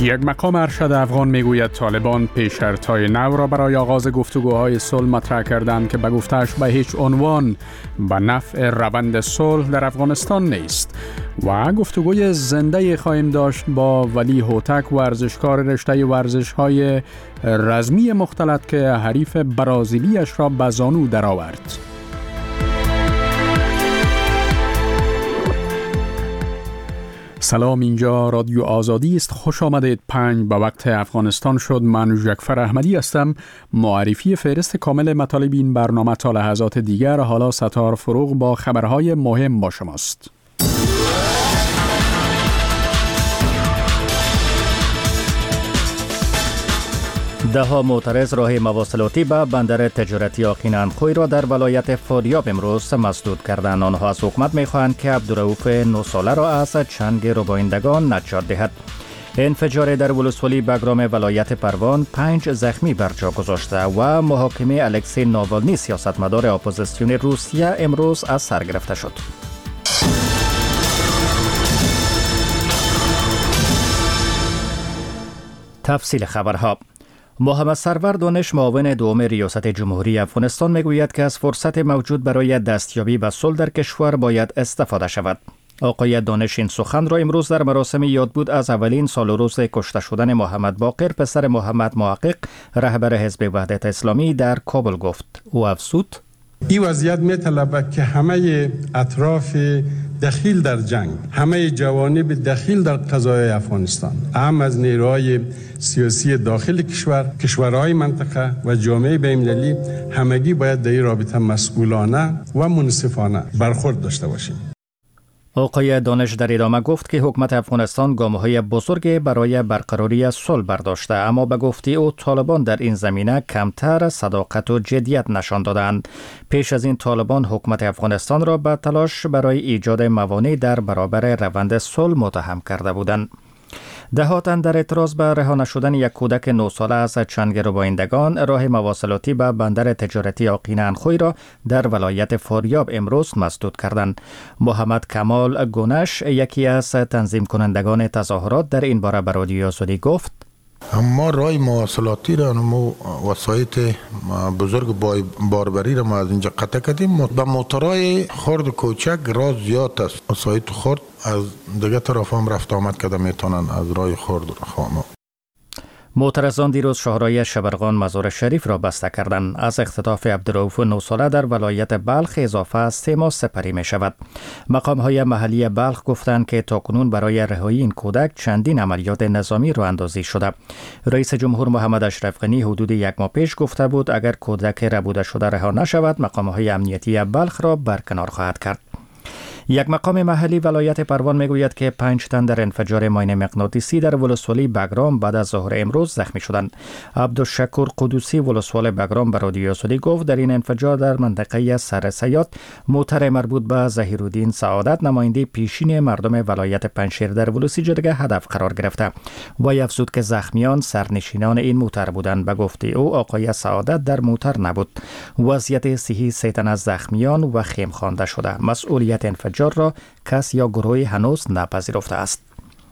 یک مقام ارشد افغان میگوید طالبان پیش‌شرط‌های نو را برای آغاز گفتگوهای صلح مطرح کردند که به گفته‌اش به هیچ عنوان به نفع روند صلح در افغانستان نیست و گفتگوی زنده خواهیم داشت با ولی هوتک ورزشکار رشته ورزش‌های رزمی مختلط که حریف برازیلیش را به زانو درآورد. سلام، اینجا رادیو آزادی است. خوش آمدید. 5 به وقت افغانستان شد. من جعفر احمدی هستم. معرفی فهرست کامل مطالب این برنامه تا لحظات دیگر. حالا ستار فروغ با خبرهای مهم با شماست. دهها معترض راه مواصلاتی به بندر تجارتی آقینندخوی را در ولایت فاریاب امروز مسدود کردند. آنها از حکومت می‌خواهند که عبدالرؤوف 9 ساله را از چنگ ربایندگان نجات دهد. انفجار در ولسوالی بگرام ولایت پروان 5 زخمی بر جا گذاشته و محاکمه الکسی ناوالنی سیاستمدار اپوزیسیون روسیه امروز از سر گرفته شد. تفصیل خبرها. محمد سرور دانش، معاون دوم ریاست جمهوری افغانستان، میگوید که از فرصت موجود برای دستیابی به صلح در کشور باید استفاده شود. آقای دانش این سخن را امروز در مراسم یادبود از اولین سال و روز کشته شدن محمد باقر پسر محمد محقق رهبر حزب وحدت اسلامی در کابل گفت. او افزود: این وضعیت می‌طلبد که همه اطراف دخیل در جنگ، همه جوانب دخیل در قضای افغانستان، اهم از نیروهای سیاسی داخل کشور، کشورهای منطقه و جامعه بین‌المللی، همگی باید در این رابطه مسئولانه و منصفانه برخورد داشته باشیم. آقای دانش در ادامه گفت که حکومت افغانستان گام‌های بزرگی برای برقراری صلح برداشته، اما به گفته او طالبان در این زمینه کمتر صداقت و جدیت نشان دادند. پیش از این طالبان حکومت افغانستان را به تلاش برای ایجاد موانع در برابر روند صلح متهم کرده بودند. دهاتن در اعتراض به رها نشدن یک کودک 9 ساله از چنگ ربایندگان راه مواصلاتی به بندر تجارتی آقینندخوی را در ولایت فاریاب امروز مسدود کردند. محمد کمال گونش، یکی از تنظیم کنندگان تظاهرات، در این باره به رادیو آزادی گفت: ما راه مواصلاتی را وسایط بزرگ باربری را ما از اینجا قطع کردیم. به موترهای خرد و کوچک راه زیاد است. وسایط خرد از دیگه طرف هم رفت آمد کرده میتونن از راه خرد خانه. معترضان دیروز شاهراه شبرغان مزار شریف را بسته کردند. از اختطاف عبدالرؤوف 9 ساله در ولایت بلخ اضافه از 3 ماه سپری می شود. مقام‌های محلی بلخ گفتند که تاکنون برای رهایی این کودک چندین عملیات نظامی راه اندازی شده. رئیس جمهور محمد اشرف غنی حدود 1 ماه پیش گفته بود اگر کودک ربوده شده رها نشود، مقام‌های امنیتی بلخ را برکنار خواهد کرد. یک مقام محلی ولایت پروان میگوید که 5 تن در انفجار ماین مغناطیسی در ولسوالی بگرام بعد از ظهر امروز زخمی شدند. عبدالشکور قدوسی، ولسوال بگرام، به رادیو آزادی گفت در این انفجار در منطقه سر سیاد موتر مربوط به ظهیرالدین سعادت، نماینده پیشین مردم ولایت پنجشیر، در ولسی جرگه هدف قرار گرفته. وی افزود که زخمیان سرنشینان این موتر بودند. به گفته او آقای سعادت در موتر نبود. وضعیت صحی 3 تن از زخمیان و خیم خوانده شده. مسئولیت انفجار را کس یا گروهی هنوز نپذیرفته است.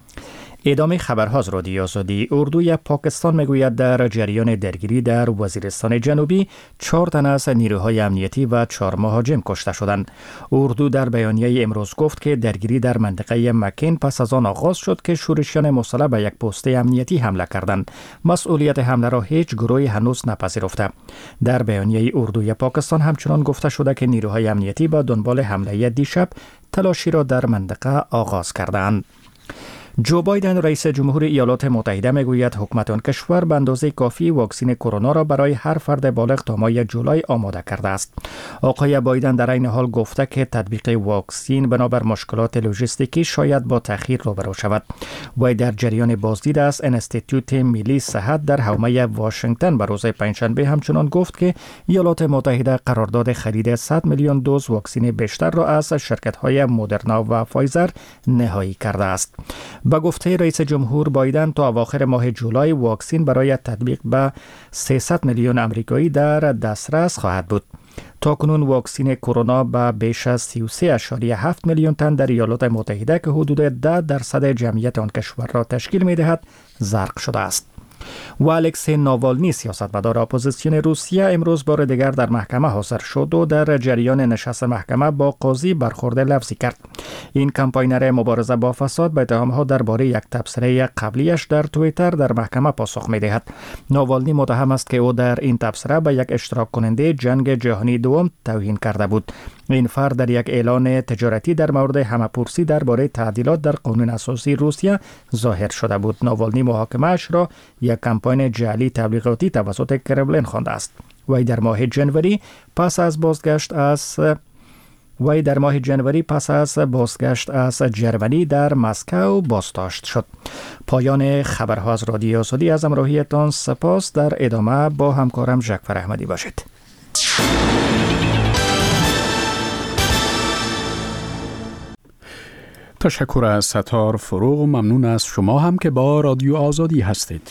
ادامه خبرها از رادیو آزادی. اردوی پاکستان میگوید در جریان درگیری در وزیرستان جنوبی 4 تن از نیروهای امنیتی و 4 مهاجم کشته شدند. اردو در بیانیه امروز گفت که درگیری در منطقه مکین پس از آن آغاز شد که شورشیان مسلح به یک پست امنیتی حمله کردند. مسئولیت حمله را هیچ گروهی هنوز نپذیرفته. در بیانیه اردوی پاکستان همچنان گفته شده که نیروهای امنیتی با دنبال حمله دیشب تلاشی را در منطقه آغاز کردند. جو بایدن، رئیس جمهور ایالات متحده، میگوید حکومت آن کشور به اندازه کافی واکسن کرونا را برای هر فرد بالغ تا ماه جولای آماده کرده است. آقای بایدن در این حال گفته که تطبیق واکسن بنابر مشکلات لوجستیکی شاید با تأخیر روبرو شود. وی در جریان بازدید از انستیتوت ملی صحت در حومه واشنگتن به روز پنجشنبه همچنان گفت که ایالات متحده قرارداد خرید 100 میلیون دوز واکسن بیشتر را از شرکت‌های مدرنا و فایزر نهایی کرده است. با گفته رئیس جمهور بایدن تا اواخر ماه جولای واکسن برای تطبیق به 300 میلیون آمریکایی در دسترس خواهد بود. تا تاکنون واکسین کرونا به بیش از 33.7 میلیون تن در ایالات متحده که حدود 10% جمعیت آن کشور را تشکیل می‌دهد زرق شده است. و الکسی ناوالنی سیاستمدار اپوزیسیون روسیه امروز بار دیگر در محکمه حاضر شد و در جریان نشست محکمه با قاضی برخورد لفظی کرد. این کمپاینر مبارزه با فساد به اتهام‌ها درباره یک تبصره قبلیش در توییتر در محکمه پاسخ می‌دهد. ناوالنی متهم است که او در این تبصره به یک اشتراک کننده جنگ جهانی دوم توهین کرده بود. این فرد در یک اعلان تجارتی در مورد همه‌پرسی درباره تعدیلات در قانون اساسی روسیه ظاهر شده بود. ناوالنی محاکمه‌اش را یک کمپاین جعلی تبلیغاتی توسط کرملین خوانده است. وی در ماه جنوری پس از بازگشت از جرمنی در مسکو بازداشت شد. پایان خبرها از رادیو آزادی. از همراهیتان سپاس. در ادامه با همکارم جعفر احمدی باشید. تشکر از ستار فروغ. ممنون از شما هم که با رادیو آزادی هستید.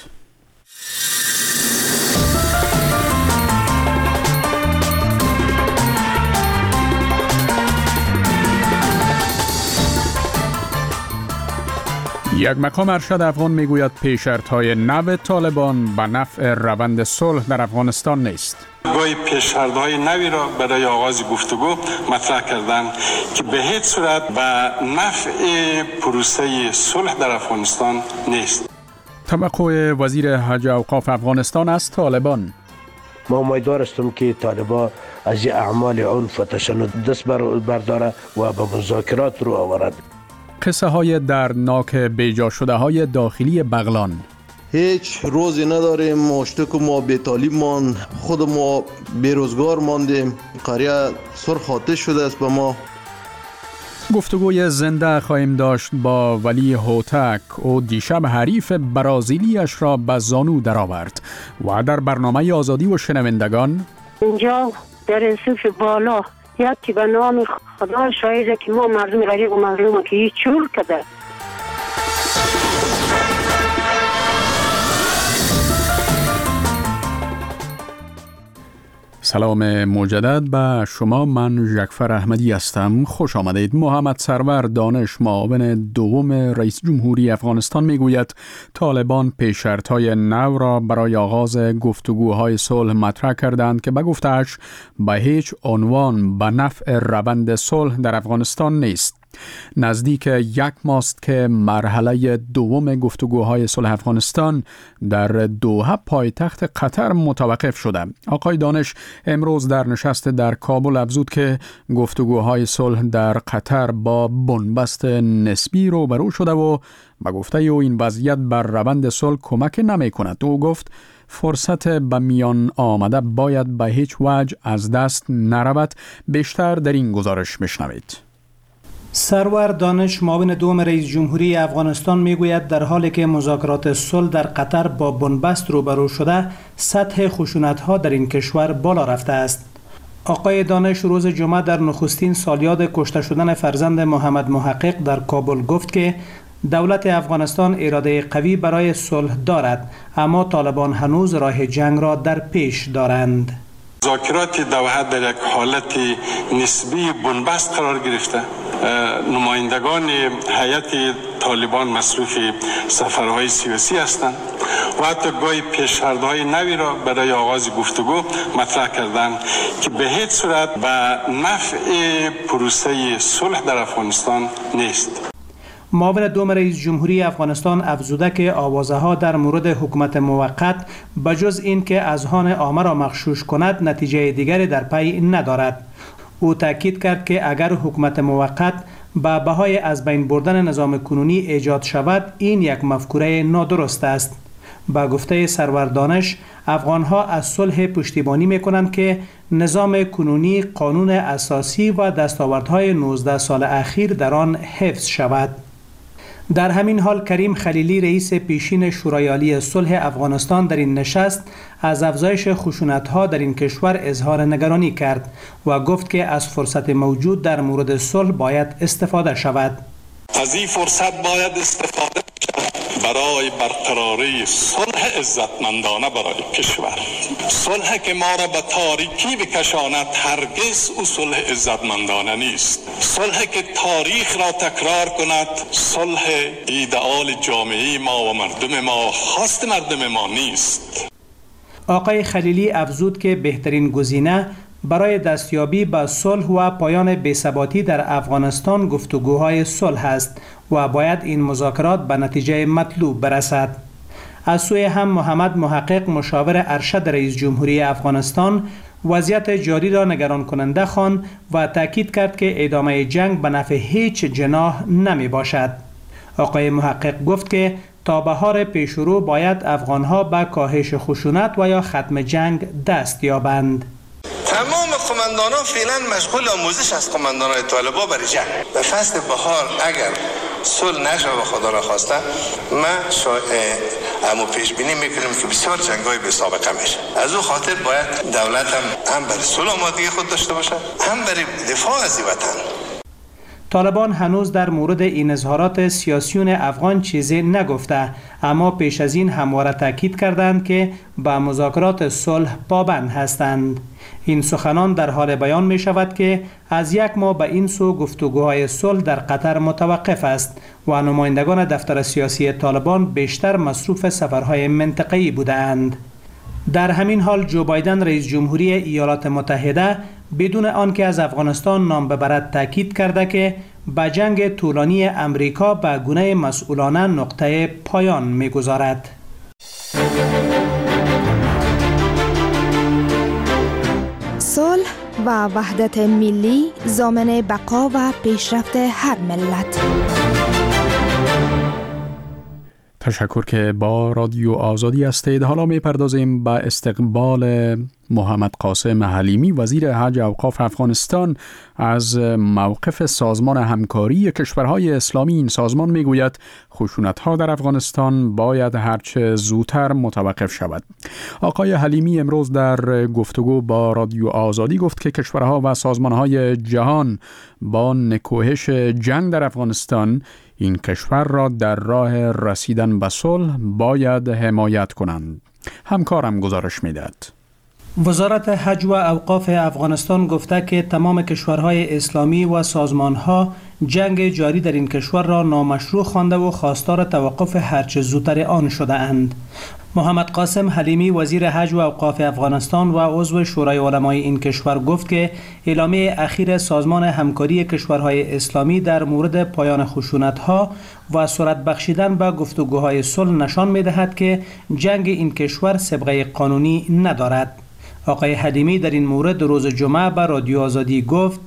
یک مقام ارشد افغان میگوید پیشرفت‌های نو طالبان به نفع روند صلح در افغانستان نیست. گاهی پیشنهادهای نوی را برای آغاز گفتگو مطرح کردند که به هیچ صورت به نفع پروسه صلح در افغانستان نیست. توقع وزیر حج و اوقاف افغانستان از طالبان: ما امیدوار هستیم که طالبان از اعمال عنف و تشنج دست برداره و به مذاکرات رو آورد. قصه های دردناک بیجا شده های داخلی بغلان: هیچ روزی نداریم، ماشتک ما بی‌تعلیم ماند، خود ما بیروزگار ماندیم، قریه سرخ آتش شده است به ما. گفتگوی زنده خواهیم داشت با ولی هوتک. او دیشب حریف برازیلیش را به زانو درآورد. و در برنامه آزادی و شنوندگان: اینجا در رصف بالا یکی به نام خدا شاهده که ما مردم غریب و مظلوم که هیچ چور کده. سلام مجدد به شما. من جعفر احمدی هستم. خوش آمدید. محمد سرور دانش، معاون دوم رئیس جمهوری افغانستان، میگوید طالبان پیشرفت‌های نو را برای آغاز گفتگوهای صلح مطرح کردند که به گفته‌اش به هیچ عنوان به نفع روند صلح در افغانستان نیست. نزدیک یک ماست که مرحله دوم گفتگوهای صلح افغانستان در دوحه پایتخت قطر متوقف شده. آقای دانش امروز در نشست در کابل افزود که گفتگوهای صلح در قطر با بنبست نسبی روبرو شده و به گفته او این وضعیت بر روند صلح کمک نمی کند. او گفت فرصت به میان آمده باید به هیچ وجه از دست نرود. بیشتر در این گزارش بشنوید. سرور دانش، معاون دوم رئیس جمهوری افغانستان، میگوید در حالی که مذاکرات صلح در قطر با بنبست روبرو شده، سطح خشونت‌ها در این کشور بالا رفته است. آقای دانش روز جمعه در نخستین سالیاد کشته شدن فرزند محمد محقق در کابل گفت که دولت افغانستان اراده قوی برای صلح دارد، اما طالبان هنوز راه جنگ را در پیش دارند. مذاکرات دوحه در یک حالت نسبی بنبست قرار گرفته. نمایندگان هیئت طالبان مصروف سفرهای سیاسی هستند و حتی گاهی پیشنهادهای نوی را برای آغاز گفتگو مطرح کردند که به هیچ صورت به نفع پروسه صلح در افغانستان نیست. معاون دوم رئیس جمهوری افغانستان افزوده که آوازه‌ها در مورد حکومت موقت بجز این که اذهان عامه را مغشوش کند نتیجه دیگری در پی ندارد. او تاکید کرد که اگر حکومت موقت به بهای از بین بردن نظام کنونی ایجاد شود، این یک مفکوره نادرست است. با گفته سرور دانش، افغانها از صلح پشتیبانی می‌کنند که نظام کنونی، قانون اساسی و دستاوردهای 19 سال اخیر در آن حفظ شود. در همین حال کریم خلیلی، رئیس پیشین شورای عالی صلح افغانستان، در این نشست از افزایش خشونت‌ها در این کشور اظهار نگرانی کرد و گفت که از فرصت موجود در مورد صلح باید استفاده شود. از این فرصت باید استفاده شود برای برقراری صلح عزتمندانه برای کشور. صلح که ما را به تاریکی بکشاند هرگز او صلح عزتمندانه نیست. صلح که تاریخ را تکرار کند صلح ایدئال جامعه ما و مردم ما، خواست مردم ما نیست. آقای خلیلی افزود که بهترین گزینه برای دستیابی به صلح و پایان بی‌ثباتی در افغانستان گفتگوهای صلح است و باید این مذاکرات به نتیجه مطلوب برسد. از سوی هم محمد محقق مشاور ارشد رئیس جمهوری افغانستان وضعیت جاری را نگران کننده خواند و تاکید کرد که ادامه جنگ به نفع هیچ جناح نمی باشد. آقای محقق گفت که تا بهار پیشرو باید افغانها به کاهش خشونت و یا ختم جنگ دست یابند. تمام قماندانان فعلا مشغول آموزش از قماندانان طالبان برای جنگ. به فصل بهار اگر صلح نشه و خدا را خواسته ما پیش بینی میکنیم که بسیار جنگ‌های بی سابقه میشه. از اون خاطر باید دولت هم برای صلح آمادگی خود داشته باشه، هم برای دفاع از وطن. طالبان هنوز در مورد این اظهارات سیاسیون افغان چیزی نگفته، اما پیش از این همواره تاکید کردند که به مذاکرات صلح پابند هستند. این سخنان در حال بیان می شود که از یک ماه به این سو گفتگوهای صلح در قطر متوقف است و نمایندگان دفتر سیاسی طالبان بیشتر مصروف سفرهای منطقه‌ای بودند. در همین حال جو بایدن رئیس جمهوری ایالات متحده بدون آنکه از افغانستان نام ببرد تاکید کرده که به جنگ طولانی امریکا به گونه مسئولانه نقطه پایان می‌گذارد. صلح و وحدت ملی ضامن بقا و پیشرفت هر ملت. تشکر که با رادیو آزادی هستید. حالا می‌پردازیم به استقبال محمد قاسم حلیمی وزیر حج و اوقاف افغانستان از موقف سازمان همکاری کشورهای اسلامی. این سازمان میگوید خشونت‌ها در افغانستان باید هرچه زودتر متوقف شود. آقای حلیمی امروز در گفتگو با رادیو آزادی گفت که کشورها و سازمان‌های جهان با نکوهش جنگ در افغانستان این کشور را در راه رسیدن به صلح باید حمایت کنند. همکارم گزارش می‌دهد. وزارت حج و اوقاف افغانستان گفته که تمام کشورهای اسلامی و سازمانها جنگ جاری در این کشور را نامشروع خوانده و خواستار توقف هرچه زودتر آن شده اند. محمد قاسم حلیمی وزیر حج و اوقاف افغانستان و عضو شورای علمای این کشور گفت که اعلامیه اخیر سازمان همکاری کشورهای اسلامی در مورد پایان خشونت‌ها و سرعت بخشیدن به گفتگوهای صلح نشان می‌دهد که جنگ این کشور سابقه قانونی ندارد. آقای حلیمی در این مورد روز جمعه به رادیو آزادی گفت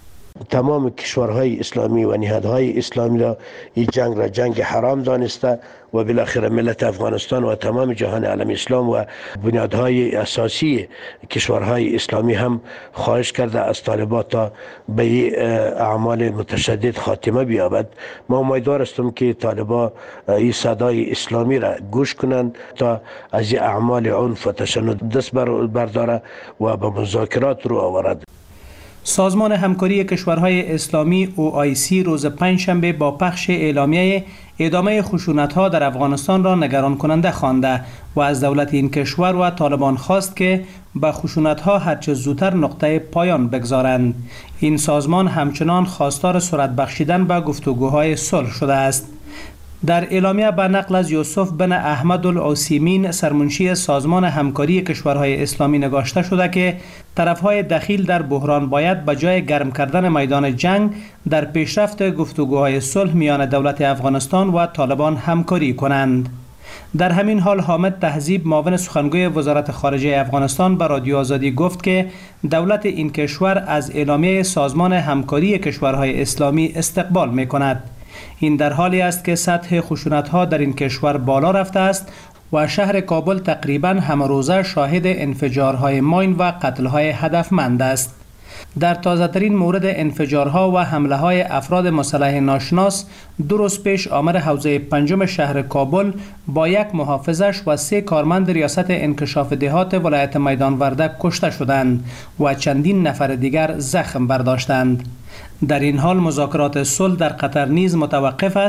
تمام کشورهای اسلامی و نهادهای اسلامی را این جنگ را جنگ حرام دانسته و بالاخره ملت افغانستان و تمام جهان عالم اسلام و بنیادهای اساسی کشورهای اسلامی هم خواهش کرده از طالبان تا به اعمال متشدد خاتمه بیابد. ما امیدوار هستیم که طالبان این صدای اسلامی را گوش کنند تا از این اعمال عنف و تشنج دست برداره و به مذاکرات رو آورد. سازمان همکاری کشورهای اسلامی OIC روز پنجشنبه با پخش اعلامیه ادامه خشونت‌ها در افغانستان را نگران کننده خوانده و از دولت این کشور و طالبان خواست که به خشونت‌ها هرچه زودتر نقطه پایان بگذارند. این سازمان همچنان خواستار سرعت بخشیدن به گفتگوهای صلح شده است. در اعلامیه به نقل از یوسف بن احمد العثیمین سرمنشی سازمان همکاری کشورهای اسلامی نگاشته شده که طرفهای دخیل در بحران باید به جای گرم کردن میدان جنگ در پیشرفت گفتگوهای صلح میان دولت افغانستان و طالبان همکاری کنند. در همین حال حامد تهذیب معاون سخنگوی وزارت خارجه افغانستان به رادیو آزادی گفت که دولت این کشور از اعلامیه سازمان همکاری کشورهای اسلامی استقبال می‌کند. این در حالی است که سطح خشونت‌ها در این کشور بالا رفته است و شهر کابل تقریباً همه روزه شاهد انفجارهای ماین و قتل‌های هدفمند است. در تازه‌ترین مورد انفجارها و حمله‌های افراد مسلح ناشناس 2 روز پیش آمر حوزه 5 شهر کابل با 1 محافظش و 3 کارمند ریاست انکشاف دهات ولایت میدان وردک کشته شدند و چندین نفر دیگر زخم برداشتند. در این حال مذاکرات صلح در قطر نیز متوقف است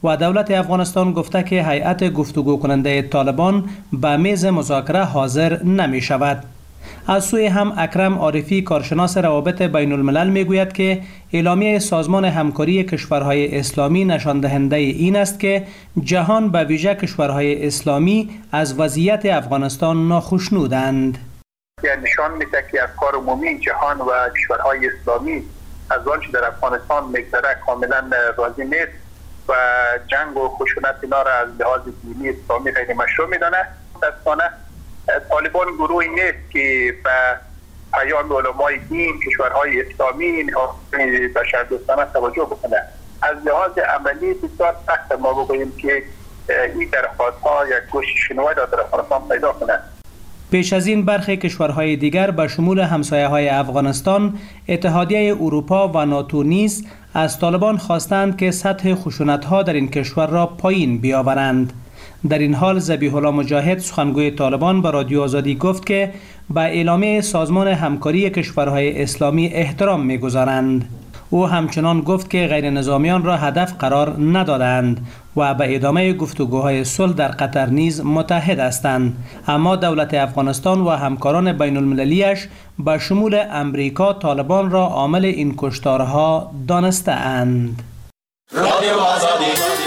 و دولت افغانستان گفته که هیئت گفتگو کننده طالبان به میز مذاکره حاضر نمی شود. از سوی هم اکرم عارفی کارشناس روابط بین الملل می گوید که اعلامیه سازمان همکاری کشورهای اسلامی نشان دهنده این است که جهان به ویژه کشورهای اسلامی از وضعیت افغانستان ناخشنودند. یعنی نشان میده که افکار عمومی جهان و کشورهای اسلامی از آنچه در افغانستان میگذره کاملا راضی نیست و جنگ و خشونت اینا را از لحاظ دینی اسلامی غیر مشروع میدانه. متاسفانه طالبان گروهی نیست که به پیام علمای دین کشورهای اسلامی بشردوستانه توجه بکنه. از لحاظ عملی بسیار سخت ما بگوییم که این درخواست‌ها یک گوش شنوایی را در افغانستان پیدا کنه. پیش از این برخی کشورهای دیگر به شمول همسایه‌های افغانستان، اتحادیه اروپا و ناتو نیز از طالبان خواستند که سطح خشونت‌ها در این کشور را پایین بیاورند. در این حال ذبیح الله مجاهد سخنگوی طالبان به رادیو آزادی گفت که به اعلامیه سازمان همکاری کشورهای اسلامی احترام می‌گذارند. او همچنان گفت که غیر نظامیان را هدف قرار ندادند و به ادامه گفتگوهای صلح در قطر نیز متحد هستند، اما دولت افغانستان و همکاران بین المللیش به شمول امریکا طالبان را عامل این کشتارها دانسته اند. رادیو آزادی.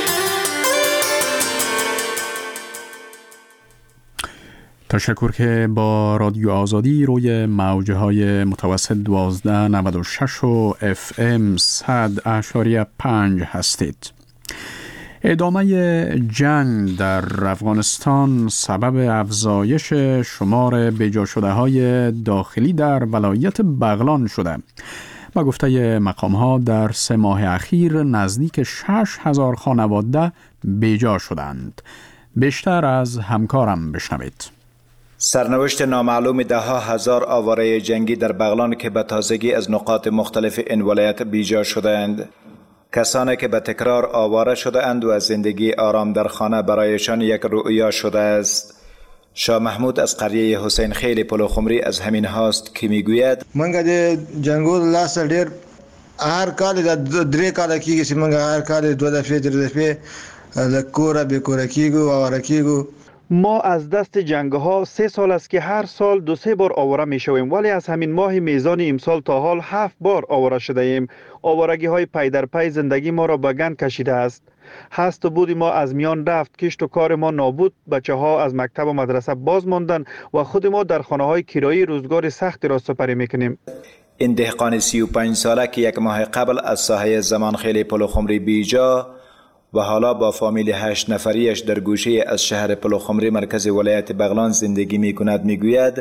تشکر که با رادیو آزادی روی موجه های متوسط 1296 و FM 100.5 هستید. ادامه جنگ در افغانستان سبب افزایش شمار بیجا شده های داخلی در ولایت بغلان شده. با گفته مقام ها در 3 ماه اخیر نزدیک 6,000 خانواده بیجا شدند. بیشتر از همکارم بشنوید. سرنوشت نامعلوم ده ها هزار آواره جنگی در بغلان که به تازگی از نقاط مختلف این ولایت بیجا شدند. کسانی که به تکرار آواره شده اند و از زندگی آرام در خانه برایشان یک رؤیا شده است. شاه محمود از قریه حسین خیل پلوخمری از همین هاست که میگوید منگه ده جنگو لاس دیر هر کال درې کال کیږي چې منگه هر کال 2 دفعه 3 دفعه لکوره به کوره کیږو آواره کیږو. ما از دست جنگ ها 3 سال است که هر سال 2-3 بار آواره می شویم، ولی از همین ماه میزان امسال تا حال 7 بار آواره شده ایم. آوارگی های پی در پی زندگی ما را به گند کشیده است. هست و بودی ما از میان رفت، کشت و کار ما نابود، بچه ها از مکتب و مدرسه باز ماندن و خود ما در خانه های کرایی روزگار سختی را سپری میکنیم. این دهقان 35 ساله که 1 ماه قبل از ساحه زمانخیل پلوخمری بیجا و حالا با فامیل 8 نفریش در گوشه از شهر پلوخمری مرکز ولایت بغلان زندگی می کند میگوید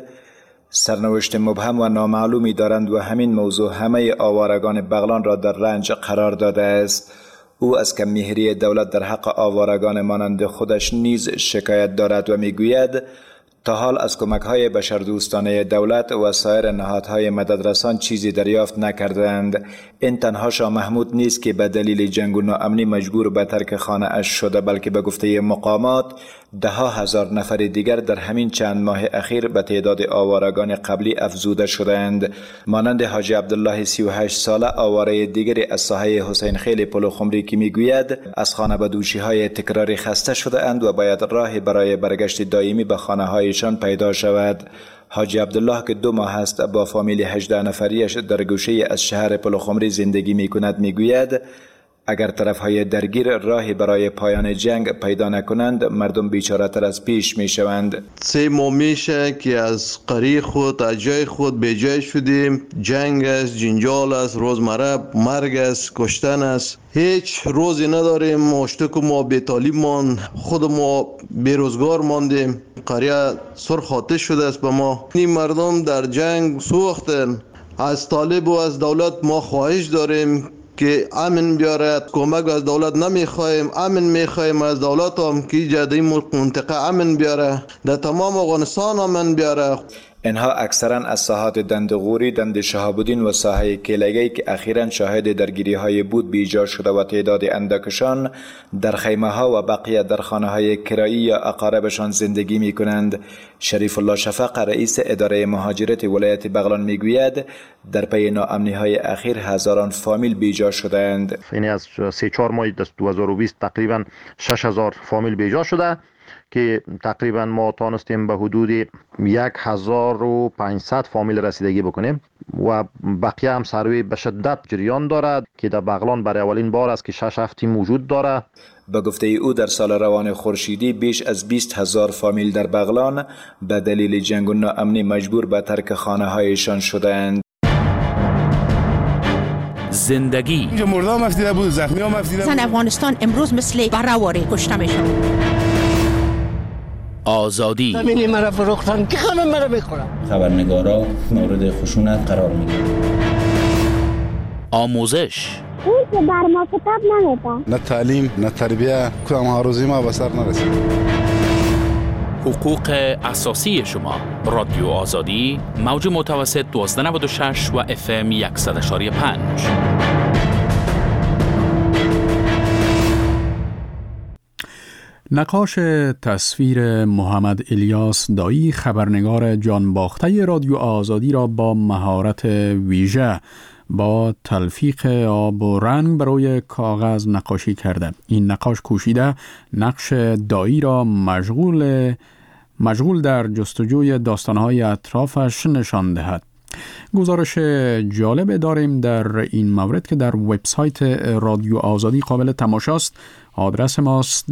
سرنوشت مبهم و نامعلومی دارند و همین موضوع همه آوارگان بغلان را در رنج قرار داده است. او از کم‌مهری دولت در حق آوارگان مانند خودش نیز شکایت دارد و میگوید تا حال از کمک‌های بشردوستانه دولت و سایر نهادهای مددرسان چیزی دریافت نکردند. این تنها شاه محمود نیست که به دلیل جنگ و ناامنی مجبور به ترک خانه اش شده، بلکه به گفته مقامات 10,000 نفر دیگر در همین چند ماه اخیر به تعداد آوارگان قبلی افزوده شدند. مانند حاجی عبدالله 38 ساله آواره دیگری از ساحه حسین خیل پلوخمری که میگوید از خانه به دوشی‌های تکراری خسته شده اند و باید راهی برای برگشت دائمی به خانه‌هایشان پیدا شود. حاجی عبدالله که 2 ماه است با فامیل 18 نفریش در گوشه از شهر پلوخمری زندگی میکند میگوید اگر طرفهای درگیر راهی برای پایان جنگ پیدا نکنند مردم بیچاره تر از پیش می شوند. 3 ماه میشه که از قریه خود از جای خود به جای شدیم. جنگ است، جنجال است، روزمره مرگ است، کشتن است. هیچ روزی نداریم. ماشتک ما بی‌تعلیم ماند، خود ما بیروزگار ماندیم. قریه سرخ آتش شده است به ما. این مردم در جنگ سوختن. از طالب و از دولت ما خواهش داریم که امن بیاره. کمک از دولت نمیخوایم، امن میخوایم از دولت هم که جدی منطقه امن بیاره، در تمام افغانستان امن بیاره. اینها اکثرا از ساحات دندغوری، دند شهاب‌الدین و ساحه کیلگی که اخیراً شاهد درگیری‌های بود بیجا شده و تعداد اندکشان در خیمه‌ها و بقیه در خانه‌های کرایی یا اقاربشان زندگی می‌کنند. شریف الله شفق رئیس اداره مهاجرت ولایت بغلان میگوید در پی ناامنی‌های اخیر هزاران فامیل بیجا شدند. یعنی از 3-4 ماه 2020 تقریباً 6000 فامیل بیجا شده که تقریبا ما تانستیم به حدود 1500 فامیل رسیدگی بکنیم و بقیه هم سروی به شدت جریان دارد که در بغلان برای اولین بار است که 6 هفته موجود دارد. به گفته او در سال روان خورشیدی بیش از 20,000 فامیل در بغلان به دلیل جنگ و ناامنی مجبور به ترک خانه هایشان شدند. زندگی اینجا مردم مفتیده بود، زخمی ها مفتیده بود. زن افغانستان امروز مثل برهواری کشته میشن. آزادی زمینی مرا فروختن که همه مرا میخورن. خبرنگارا مورد خشونت قرار میگیرن. آموزش اون که بر ما کتاب نمیده. نه تعلیم نه تربیه، کدام هاروزی ما به سر نرسید. حقوق اساسی شما. رادیو آزادی، موج متوسط 1296 و FM 100.5. نقاش تصویر محمد الیاس دایی خبرنگار جانباخته رادیو آزادی را با مهارت ویژه با تلفیق آب و رنگ برای کاغذ نقاشی کرده. این نقاش کوشیده نقش دایی را مشغول در جستجوی داستانهای اطرافش نشان دهد. گزارش جالب داریم در این مورد که در وبسایت رادیو آزادی قابل تماشاست. آدرس ماست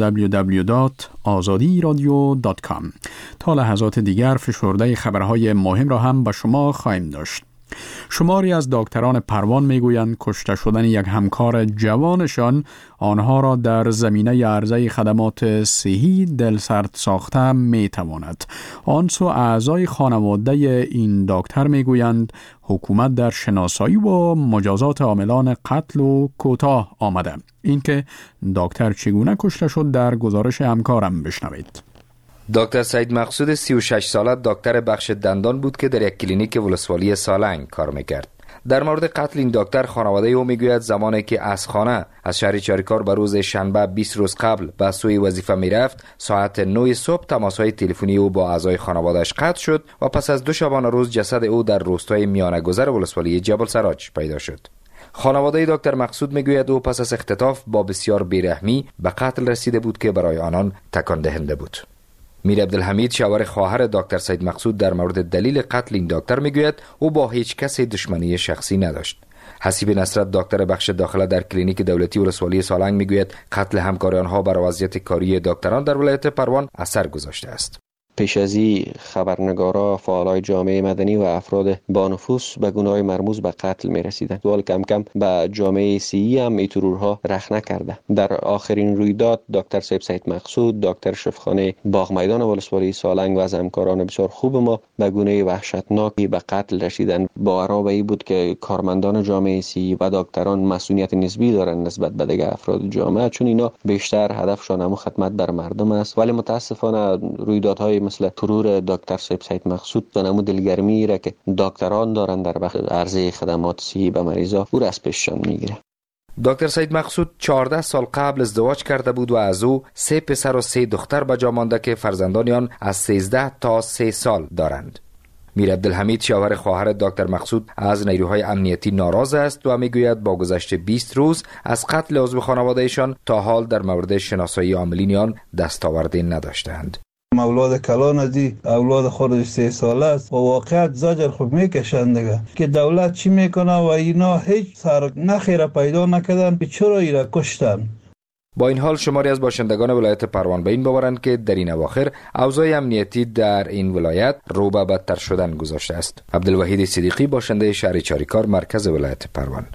www.azadiradio.com. تا لحظات دیگر فشرده خبرهای مهم را هم به شما خواهیم داشت. شماری از دکتران پروان میگویند کشته شدن یک همکار جوانشان آنها را در زمینه عرضه خدمات صحی دلسرد ساخته میتواند. آنسو اعضای خانواده این دکتر میگویند حکومت در شناسایی و مجازات عاملان قتل و کوتاه آمده. اینکه دکتر چگونه کشته شد در گزارش همکارم بشنوید. دکتر سید مقصود 36 ساله دکتر بخش دندان بود که در یک کلینیک ولسوالی سالنگ کار میکرد. در مورد قتل این دکتر خانواده او میگوید زمانی که از خانه از شهر چاریکار به روز شنبه 20 روز قبل به سوی وظیفه میرفت، ساعت 9 صبح تماس‌های تلفنی او با اعضای خانواده‌اش قطع شد و پس از 2 شبانه روز جسد او در روستای میانه گذر ولسوالی جبل سراج پیدا شد. خانواده دکتر مقصود میگوید او پس از اختطاف با بسیار بیرحمی به قتل رسیده بود که برای آنان تکان دهنده بود. میر عبدالحمید شوهر خواهر دکتر سید مقصود در مورد دلیل قتل این دکتر میگوید او با هیچ کسی دشمنی شخصی نداشت. حسیب نصرت دکتر بخش داخله در کلینیک دولتی ولسوالی سالنگ میگوید قتل همکار آنها بر وضعیت کاری دکتران در ولایت پروان اثر گذاشته است. پیش از این خبرنگارا، فعالای جامعه مدنی و افراد با نفوذ به گناه مرموز به قتل می رسیدند. ولی کم کم به جامعه سیئی هم این ترورها رخ نکرده. در آخرین رویداد دکتر سید مقصود، دکتر شفخانه باغ میدان ولسوالی سالنگ و از همکاران بسیار خوب ما به گونه وحشتناکی به قتل رسیدند. باور به این بود که کارمندان جامعه سیئی و دکتران مسئولیت نسبی دارند نسبت به دیگر افراد جامعه، چون اینا بیشتر هدفشان هم خدمت بر مردم است. ولی متاسفانه رویدادهای مثل ترور دکتر سید مقصود به نمود دلگرمی را که دکتران دارند در بخش عرضه خدمات صحی به مریضا او را از پیششان میگیره. دکتر سید مقصود 14 سال قبل ازدواج کرده بود و از او 3 پسر و 3 دختر به جا مانده که فرزندان از 13 تا 3 سال دارند. میر عبدالحمید شوهر خواهر دکتر مقصود از نیروهای امنیتی ناراض است و میگوید با گذشت 20 روز از قتل عضو خانوادهشان تا حال در مورد شناسایی عاملین آن دستاوردی نداشتند. اولاد کلان ازی اولاد خودش 3 ساله است و واقعیت زجر خوب میکشند دیگه که دولت چی میکنه و اینا هیچ سر نخیره پیدا نکردن که چرا اینا کشتن. با این حال شماری از باشندگان ولایت پروان به این باورند که در این اواخر اوضاع امنیتی در این ولایت رو به بدتر شدن گذاشته است. عبدالوحید صدیقی باشنده شهر چاریکار مرکز ولایت پروان: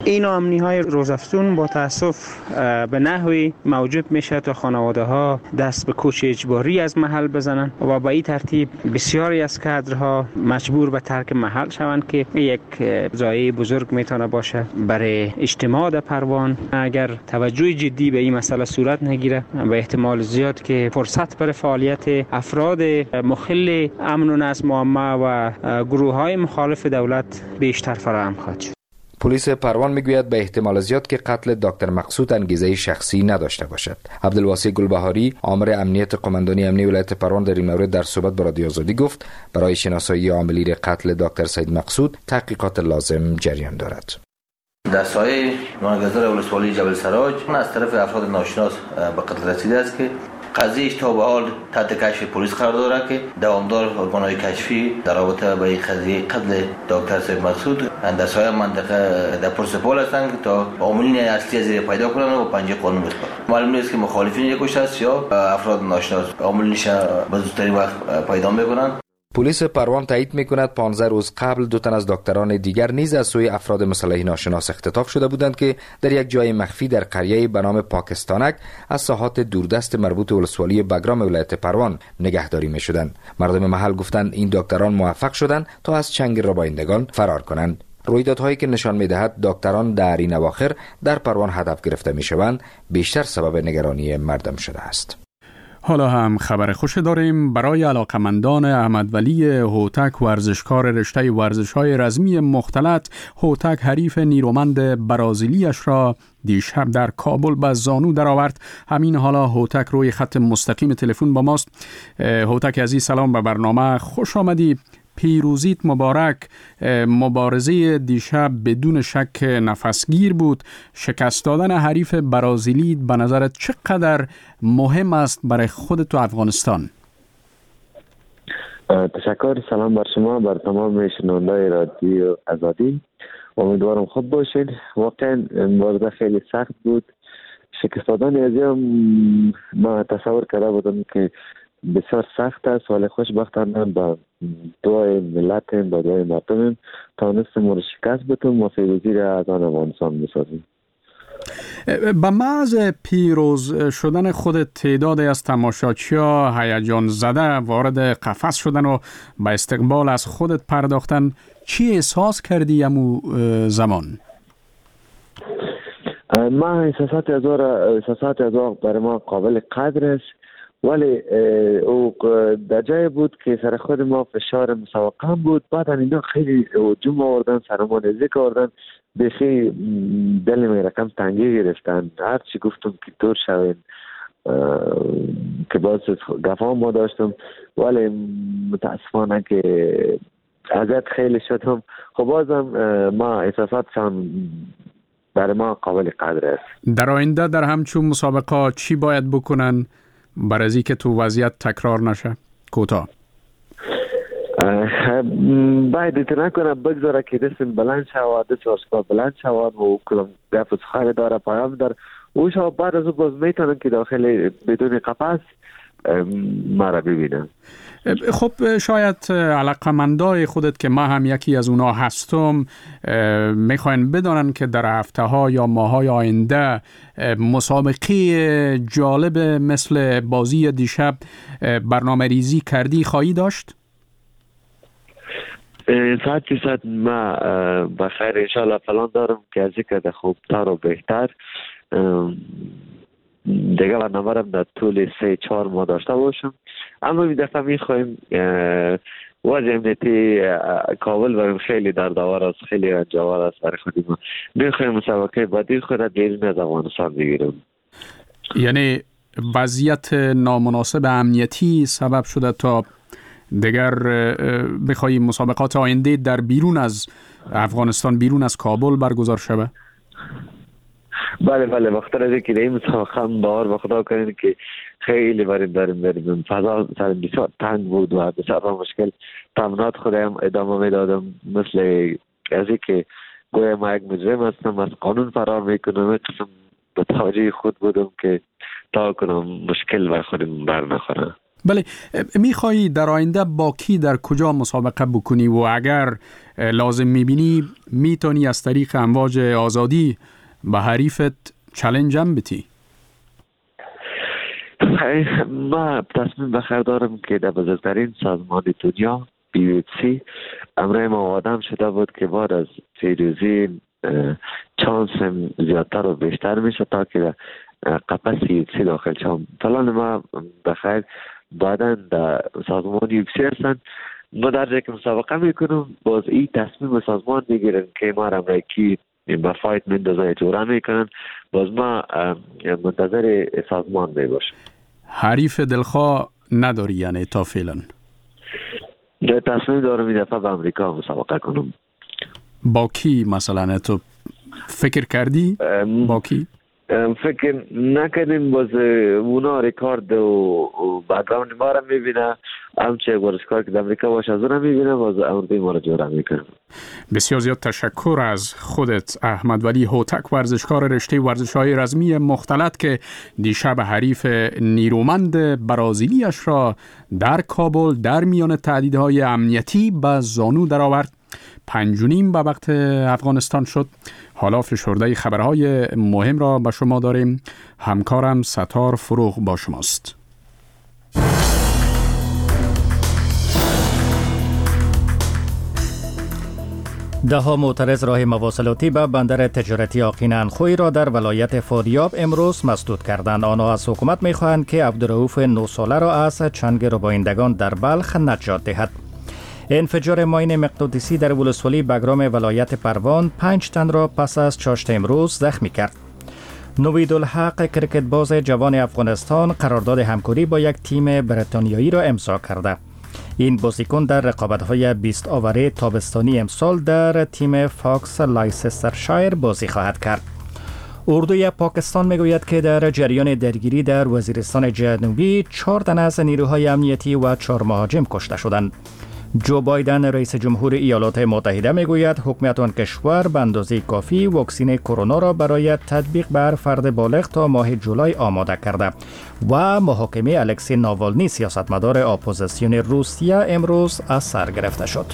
این امنی های روزافزون با تاسف به نحوی موجود میشه تا خانواده ها دست به کوچ اجباری از محل بزنن و با این ترتیب بسیاری از کادرها مجبور به ترک محل شوند که یک ضایعه بزرگ میتونه باشه برای اجتماع در پروان. اگر توجه جدی به این مسئله صورت نگیره به احتمال زیاد که فرصت برای فعالیت افراد مخل امن و نظم عامه و گروه های مخالف دولت بیشتر فراهم خواهد شد. پلیس پروان میگوید به احتمال زیاد که قتل دکتر مقصود انگیزه شخصی نداشته باشد. عبدالواسی گلبهاری، آمر امنیت قماندانی امنی ولایت پروان در این مورد در صحبت با رادیو آزادی گفت برای شناسایی عاملین قتل دکتر سید مقصود تحقیقات لازم جریان دارد. در سایه نامگذار ولسوالی جبل سراج از طرف افراد ناشناس به قتل رسیده است که قضیهش تا به حال تحت کشف پلیس قرار دارد که دوامدار ارگان‌های کشفی در رابطه با این قضیه قتل دکتر سید مقصود در سایه منطقه در پرسپول هستند تا عاملین اصلی از پیدا کنند و پنجه قانون بسپارند. معلوم نیست که مخالفین یک کشته است یا افراد ناشناس عاملینش به زودترین وقت پیدا میکنند. پلیس پروان تایید میکند 15 روز قبل 2 تن از دکتران دیگر نیز از سوی افراد مسلح ناشناس اختطاف شده بودند که در یک جای مخفی در قریه به نام پاکستانک از ساحات دوردست مربوط ولسوالی بگرام ولایت پروان نگهداری میشدند. مردم محل گفتند این دکتران موفق شدند تا از چنگ ربایندگان فرار کنند. رویدادهایی که نشان می‌دهد دکتران در این اواخر در پروان هدف گرفته میشوند بیشتر سبب نگرانی مردم شده است. حالا هم خبر خوش داریم برای علاقمندان احمد ولی هوتک، ورزشکار رشته ورزش‌های رزمی مختلط. هوتک حریف نیرومند برازیلیش را دیشب در کابل به زانو درآورد. همین حالا هوتک روی خط مستقیم تلفن با ماست. هوتک عزیز سلام به برنامه، خوش آمدی. پیروزیت مبارک. مبارزه دیشب بدون شک نفسگیر بود. شکست دادن حریف برازیلی به نظرت چقدر مهم است برای خودت و افغانستان؟ تشکر. سلام بر شما، بر تمام شنونده‌های رادیو آزادی. امیدوارم خوب باشید. واقعا مبارزه خیلی سخت بود. شکست دادن ازم ما تصور کرده بودم که بسیار سخت است، ولی خوشبختانه با دعای ملت، با دعای مردم تانستیم رو شکست بدیم و پیروزی را از آن افغانستان بسازیم. به محض پیروز شدن خود تعدادی از تماشاچی‌ها هیجان زده وارد قفس شدن و به استقبال از خودت پرداختن، چی احساس کردی امو زمان؟ ما احساسات از برای ما قابل قدر است، ولی او در جای بود که سر خود ما فشار مسابقه هم بود. بعد اینا خیلی هجوم آوردن، سرمان ذکر آوردن، بخی دل می رقم تنگی گرفتن. هر چی گفتم که دور شوین که باز گفا ما داشتم، ولی متاسفانه که ازت خیلی شدم. خب بازم ما احساساتشان برای ما قابل قدر است. در آینده در همچون مسابقه چی باید بکنن برای از اینکه تو وضعیت تکرار نشه؟ کوتاه باید اتنا کنه بگذاره که دستم بلند شود، دست ورزشکار بلند شود و کلم گفت خیلی داره پیام داره او شب بعد از او باز میتونن که داخل بدون قفس ما را ببینن. خب شاید علاقمندای خودت که ما هم یکی از اونا هستم میخواین بدانن که در هفته ها یا ماه های آینده مسابقه جالب مثل بازی دیشب برنامه ریزی کردی خواهی داشت؟ 100% ما بخیر انشاءالله پلان دارم که از این که خوبتر و بهتر دیگه برنامه در طول 3-4 ماه داشته باشم. اما این دفعه میخوایم وضع امنیتی کابل برای خیلی دردآور است، خیلی رنجاور است برای خودی ما. میخوایم مسابقه بعدی خود بیرون از افغانستان بگیرم. یعنی وضعیت نامناسب امنیتی سبب شده تا دیگر بخوایی مسابقات آینده در بیرون از افغانستان، بیرون از کابل برگزار شود؟ بله وقت از که این مسابقه هم باور به خدا کنید که خیلی بریم فضا سر بسیار تنگ بود و بسیار مشکل. تمرینات خودم ادامه میدادم مثل از که گویا ما یک مجرم هستم، از قانون فرار میکنم. این قسم به توجه خود بودم که تا کنم مشکل بر خودم بر نخورم. بله، میخوایی در آینده با کی در کجا مسابقه بکنی و اگر لازم میبینی میتونی از طریق امواج آزادی به حریفت چالش هم بتی؟ ما تصمیم بخیر دارم که در بزرگترین سازمان دنیا BBC امروز ما آدم شده بود که بعد از پیروزی چانس زیادتر و بیشتر میشه تا که قفس UFC داخل شم. فلان ما بخیر بعدا در سازمان UFC هستن، ما در جایی که مسابقه میکنم باز این تصمیم سازمان میگیرن که ما را امریکی با فایت مندازه جورا میکنن، باز ما منتظر سازمان میباشم. حریف دلخواه نداری یعنی تا فعلا؟ تصمیم دارم این دفعه به امریکا مسابقه کنم. با کی مثلا تو فکر کردی؟ با کی؟ فکر نکردیم، باز اونا ریکارد و بک‌گراند ما را میبینه، همچه ورزشکار که در امریکا باشه از اون میبینه، باز امریکا ما را جورا میکنه. بسیار زیاد تشکر از خودت احمد ولی هوتک، ورزشکار رشته ورزش‌های رزمی مختلط که دیشب حریف نیرومند برازیلیش را در کابل در میان تهدیدهای امنیتی به زانو درآورد. 5:30 به وقت افغانستان شد. حالا فشرده خبرهای مهم را به شما داریم. همکارم ستار فروغ با شماست. ده‌ها معترض راه مواصلاتی به بندر تجارتی آقین انخوی را در ولایت فاریاب امروز مسدود کردند. آنها از حکومت می‌خواهند که عبدالرؤوف 9 ساله را از چنگ ربایندگان در بلخ نجات دهد. انفجار ماین مغناطیسی در ولسوالی بگرام ولایت پروان 5 تن را پس از چاشت امروز زخمی کرد. نویدالحق کرکت باز جوان افغانستان قرارداد همکاری با یک تیم بریتانیایی را امضا کرده. این بازیکن در رقابت‌های 20 آوره تابستانی امسال در تیم فاکس لایسسترشایر بازی خواهد کرد. اردوی پاکستان میگوید که در جریان درگیری در وزیرستان جنوبی 4 تن از نیروهای امنیتی و 4 مهاجم کشته شدند. جو بایدن رئیس جمهور ایالات متحده میگوید حکومت آن کشور به اندازه کافی واکسن کرونا را برای تطبیق بر فرد بالغ تا ماه جولای آماده کرده و محاکمه الکسی ناوالنی سیاستمدار اپوزیسیون روسیه امروز از سر گرفته شد.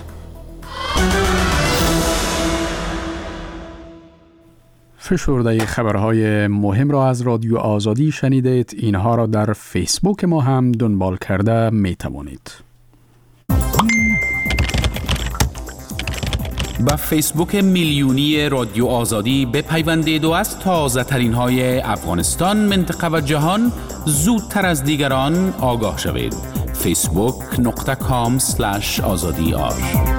فشرده خبرهای مهم را از رادیو آزادی شنیدید. اینها را در فیسبوک ما هم دنبال کرده می توانید. با فیسبوک میلیونی رادیو آزادی بپیوندید و از تازه ترین های افغانستان، منطقه و جهان زودتر از دیگران آگاه شوید. facebook.com/azadi.ar.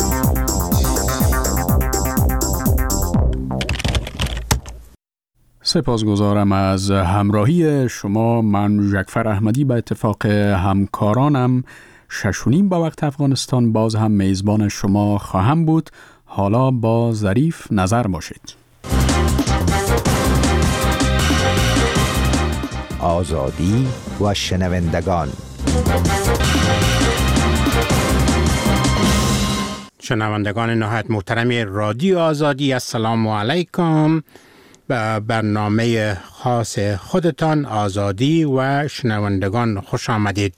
سپاسگزارم از همراهی شما. من ژکفر احمدی به اتفاق همکارانم 6:30 به وقت افغانستان باز هم میزبان شما خواهم بود. حالا با ظریف نظر باشید. آزادی و شنوندگان. شنوندگان نهایت محترم رادیو آزادی، السلام علیکم. به برنامه خاص خودتان آزادی و شنوندگان خوش آمدید.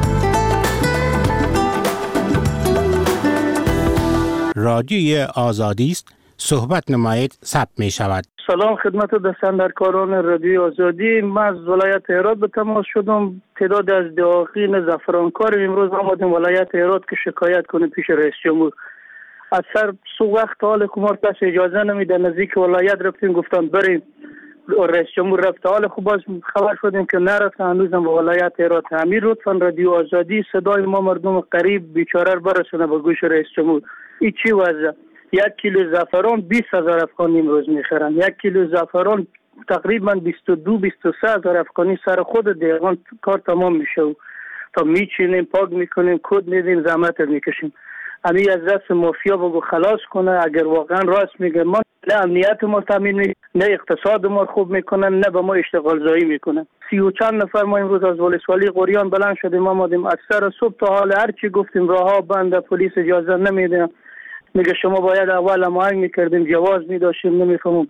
رادیوی آزادی است، صحبت نمایید، ثبت می شود. سلام خدمت دستاندرکاران رادیوی آزادی. من از ولایت هرات به تماس شدم. تعداد از دواقین زعفرانکار امروز آمدیم ولایت هرات که شکایت کنیم پیش رئیس جمهور. از سر سو وقت حال حکومت کس اجازه نمیده. نزدیک ولایت رفتیم، گفتن بریم. رئیس جمهور رفت. حال خوب باز خبر شدیم که نرفت. هنوزم به ولایت هرات. امیر لطفاً رادیو آزادی صدای ما مردم غریب بیچاره برسونه به گوش رئیس جمهور. این چی وضع؟ 1 کیلو زعفران 20,000 افغانی امروز میخرن. 1 کیلو زعفران تقریبا 22-23,000 افغانی سر خود دیوان کار تمام میشه. تا میچینیم، پاک میکنیم، کد میدیم، زحمت میکشیم. همین از دست مافیا بگو خلاص کنه. اگر واقعا راست میگه، ما نه امنیت ما تامین میکنه، نه اقتصاد ما خوب میکنن، نه به ما اشتغال زایی میکنن. 30 و چند نفر ما امروز از ولسوالی قریان بلند شدیم آمدیم. از سر صبح تا حال هر چی گفتیم راهها بنده، پلیس اجازه نمیده. میگه شما باید اول هماهنگ میکردیم، جواز میداشتیم. نمیفهمم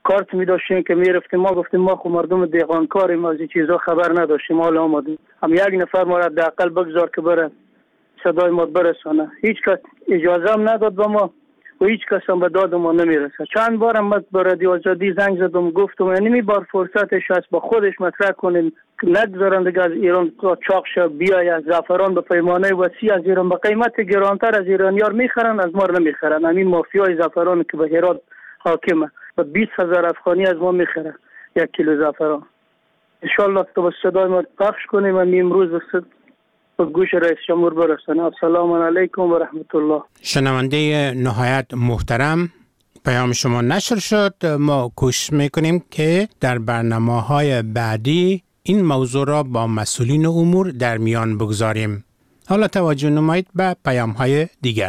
کارت می داشتیم که می رفتیم. ما گفتیم ما خو مردم دیغانکاریم، از این چیزا خبر نداشتیم. حالا آمدیم هم یک نفر ما را حداقل بگذار که بره صدای ما برسانه. هیچ کس اجازه هم نداد به ما و هیچ کس هم به داد ما نمیرسه. چند بار هم به رادیو آزادی زنگ زدم، گفتم یعنی بار فرصتش هست با خودش مطرح کنیم، نگذارن دیگه از ایران چاق شه بیاید. زعفران به پیمانه وسیع از ایران به قیمت گرانتر از ایرانیار میخرن، از ما نمیخرن. همین مافیای زعفران که به هرات حاکمه به 20,000 افغانی از ما میخره 1 کیلو زعفران. ان شاء الله تو صدای ما پخش کنیم و امروز به گوش رئیس جمهور برسانه. السلام علیکم و رحمت الله. شنونده نهایت محترم، پیام شما نشر شد. ما کوشش میکنیم که در برنامه‌های بعدی این موضوع را با مسئولین امور در میان بگذاریم. حالا توجه نمایید به پیام‌های دیگر.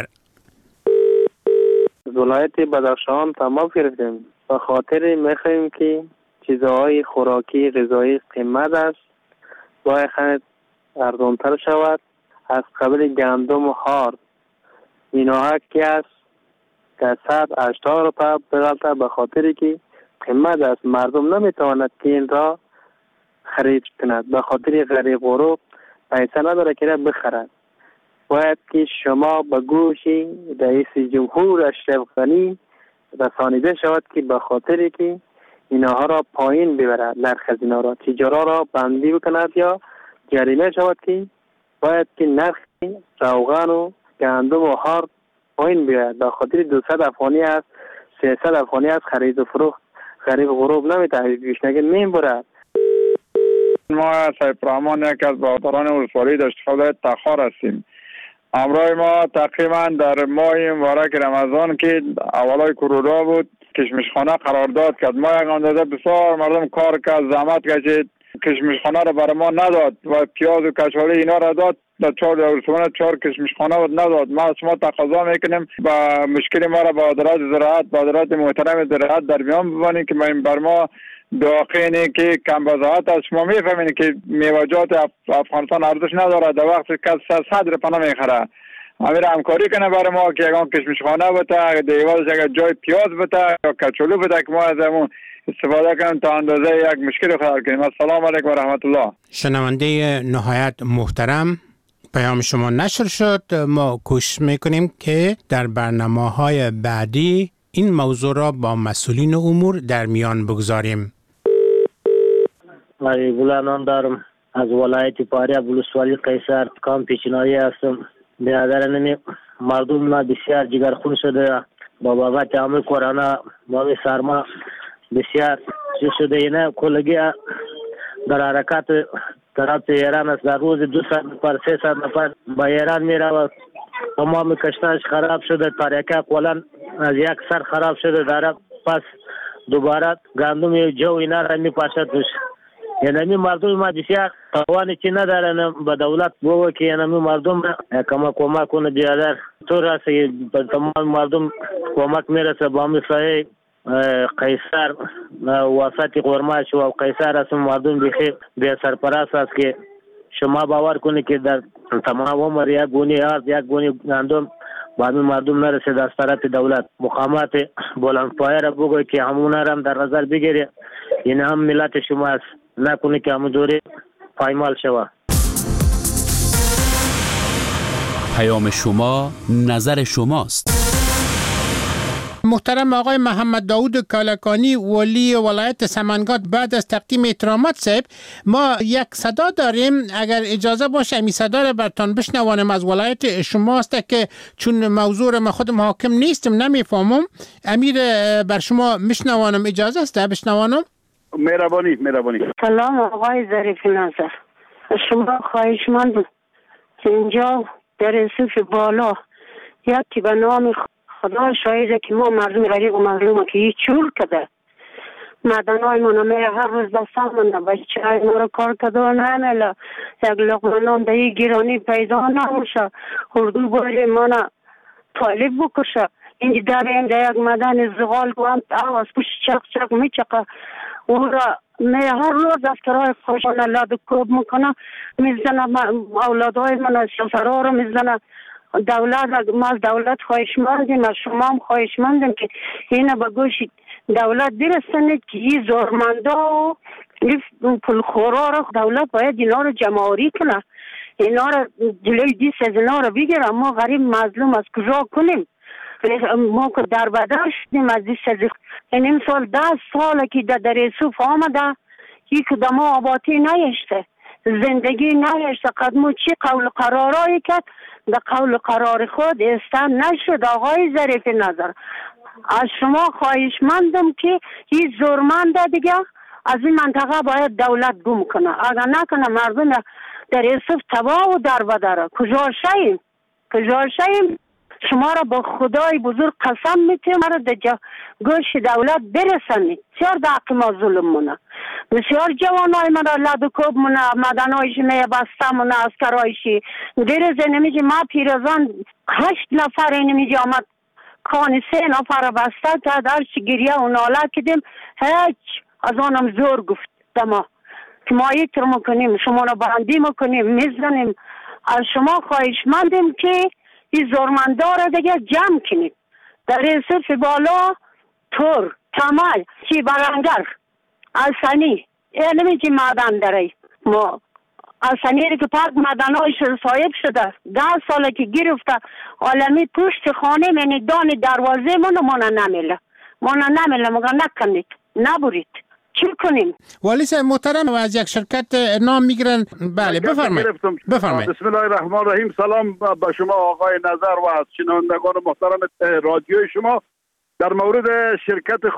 ولایت بدخشان تمام گرفتیم. به خاطر میخواهیم که چیزهای خوراکی غذایی قیمت است باید ارزانتر شود. از قبل گندم و هارد اینا که است که 180 روپیه بغلطه، به خاطر که قیمت است. مردم نمیتواند که این را خرید کند، به خاطر غریب غروب پیسه نداره که را بخرد. باید که شما به گوش رئیس جمهور اشرف غنی رسانیده شود که به خاطر که اینها را پایین ببرد، نرخ از اینا را تجارا را بندی بکند یا جریمه شود که باید که نرخ روغن و گندم و هارد پایین بیاید. به خاطر 200 افغانی است، 300 افغانی است خرید و فروخت. غریب غروب نمیتونه پیشنگی میبرد. ما صاحب رحمان یک از برادران ولسوالی داشت ولایت تخار هستیم. امروز ما تقریبا در ماه مبارک رمضان که اولای کرونا بود کشمشخانه قرارداد کرد. ما یک اندازه بسیار مردم کار کرد، زحمت کشید، کشمشخانه را برای ما نداد و پیاز و کشوله اینا را داد. در 4 کشمشخانه نداد. ما از شما تقاضا میکنیم با مشکل ما را با ادارات زراعت، با ادارات محترم زراعت در میان ببرید که بر ما داخلی که کم بضاعت از شما میفهمین که میوه‌جات افغانستان ارزش نداره. در وقتی که 100 روپیه نمیخره. امیر همکاری کنه برای ما که اگه کشمشخانه بده، دیوالش اگه جای پیاز بده یا کچولو بده که ما از همون استفاده کنیم تا اندازه یک مشکل خلق کنیم. السلام علیکم و رحمت الله. شنونده نهایت محترم، پیام شما نشر شد. ما کوشش میکنیم که در برنامه‌های بعدی این موضوع را با مسئولین امور در میان بگذاریم. بولانان دارم از ولایت پاریا ولسوالی قیصر کام پیچنایی هستم. برادر نمی مردم ما بسیار جگرخون شده با بابت عامل کرونا، با سرما بسیار چیز شده. اینه کلگی در حرکت طرف ایران است. در روز 200 نفر 300 نفر با ایران میره و تمام کشتاش خراب شده. تاریکه کلان از یک سر خراب شده. داره پس دوباره گندم جو اینا را میپاشد توش. یعنی مردم ما بسیار توانی چی ندارن به دولت بگو که یعنی مردم کمک کنه بیادر طور است که تمام مردم کمک میرسه. با مثل قیصر وسط قرماش و قیصر است مردم بخیر به سرپرست است که شما باور کنید که در تمام عمر یک گونی آرد یک گونی گندم با همین مردم نرسید. از طرف دولت مقامات بلندپایه را بگوی که همون را هم در نظر بگیره. این هم ملت شما است، نکنه که همون دوری پایمال شود. پیام شما نظر شماست. محترم آقای محمد داود کالکانی ولی ولایت سمنگان، بعد از تقدیم احترامات صاحب ما یک صدا داریم، اگر اجازه باشه امی صدا را برتان بشنوانم. از ولایت شماست که چون موضوع ما خودم حاکم نیستم نمیفهمم، امیر بر شما میشنوانم. اجازه است بشنوانم؟ مهربانی. سلام آقای ظریف نظر، شما خواهشمند اینجا در صف بالا یکی به نام خدا شاهده که ما مردم غریب و مظلوم که هیچ چور کده مدنهای منامه هر روز دستان منده بچه های ما رو کار کده و نمیله یک لقمه نان دهی گرانی پیدا نموشه. اردو باید مانا طالب بکشه. اینجا در اینجا یک مدن زغال کنند آواز پوش چق میچقه او را هر روز دفترهای خوشانه لاد کوب میکنه میزنه. اولادهای من از شفرها رو میزنه. ما از دولت خواهشمندیم، از شما هم خواهشمندیم که اینو به گوش دولت برسونید که این زورمندا و پولخورا رو دولت باید اینا رو جمع‌آوری کنه، اینا رو جلوی دیست از اینا رو بگیره. ما غریب مظلوم از کجا کنیم؟ ما که در بدر شدیم از دیست از این سال 10 ساله که در یوسف آمده یک کدام آباتی نیشته، زندگی نیشته. قدمو چی قول قرارایی کرد در قول قرار خود استن نشد. آقای ظریف نظر، از شما خواهشمندم که این زورمنده دیگه از این منطقه باید دولت گم کنه. اگر نکنه مردم در یوسف تباه و در بدره. کجا شاییم؟ شما را با خدای بزرگ قسم میتیم مرا در گوش دولت برسنید. بسیار در حق ما ظلم مونه، بسیار جوانای مرا لدوکوب مونه، مدنایش بسته مونه، اسکرایشی دیرز نمیجی. ما پیرزان 8 نفر نمیجی آمد کانی 3 نفر بسته کرد. هرچی گریه و ناله کدیم هیچ از آنم زور گفت دما که ما یک تر میکنیم، شما را بندی میکنیم، میزنیم. از شما خواهشمندیم که این زورمندار دیگه جمع کنید. در یوسف بالا تور، کمال، چی برنگر، السنی نمیجی معدن داره. ما السنی رو که پاک معدنهایش صاحب شده 10 ساله که گرفته عالمی پشت خانه منی دان دروازه مانا نمیله مگه نکنید نبرید. چی کنیم؟ والی صاحب محترم، از یک شرکت نام میگیرن. بله بفرمایید. بسم الله الرحمن الرحیم. سلام به شما آقای نظر و از شنوندگان محترم رادیوی شما. در مورد شرکت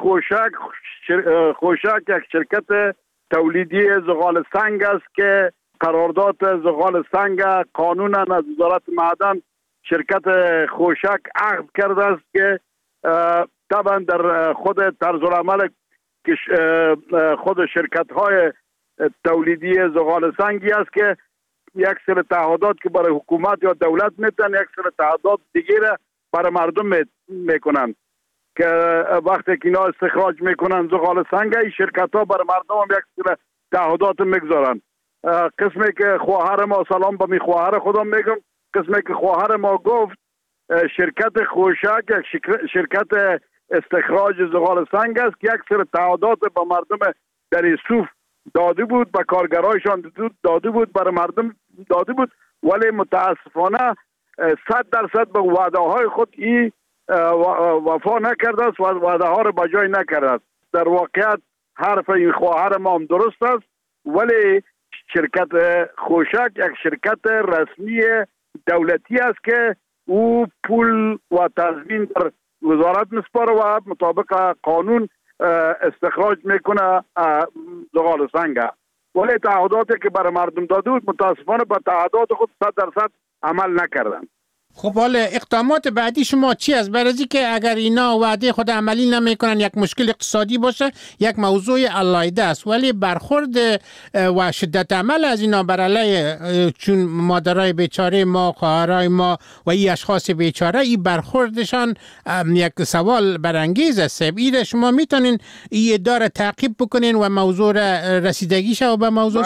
خوشک یک شرکت تولیدی زغال سنگ است که قرارداد زغال سنگ قانونا از وزارت معدن شرکت خوشک عقد کرده است که طبعا در خود طرز العمل خود شرکت های تولیدی زغال سنگی است که یک سری تعهدات که برای حکومت یا دولت میتن، یک سری تعهدات دیگه برای مردم میکنن که وقتی که اینا استخراج میکنن زغال سنگ، این شرکت ها برای مردم هم یک سری تعهدات میگذارن. قسمی که خواهر ما، سلام به می خواهر خودم میگم، قسمی که خواهر ما گفت شرکت خوشک یک شرکت استخراج زغال سنگ است که یک سری تعهدات به مردم در یوسف داده بود، به کارگرایشان داده بود، برای مردم داده بود، ولی متاسفانه 100% به وعده های خود ای وفا نکرده است و وعده ها را به جای نکرده است. در واقعیت حرف این خواهر ما هم درست است، ولی شرکت خوشک یک شرکت رسمی دولتی است که او پول و تضمین در وزارت مسپاره و مطابق قانون استخراج میکنه زغال سنگ. ولی تعهداتی که برای مردم داده بود متاسفانه به تعهدات خود 100% عمل نکردن. خب حالا اقدامات بعدی شما چی است؟ برای که اگر اینا وعده خود عملی نمیکنن یک مشکل اقتصادی باشه، یک موضوع علایده است، ولی برخورد و شدت عمل از اینا بر علیه چون مادرای بیچاره ما، خواهرای ما و این اشخاص بیچاره، این برخوردشان یک سوال برانگیز است. این شما میتونین این اداره تعقیب بکنین و موضوع رسیدگیش و به موضوع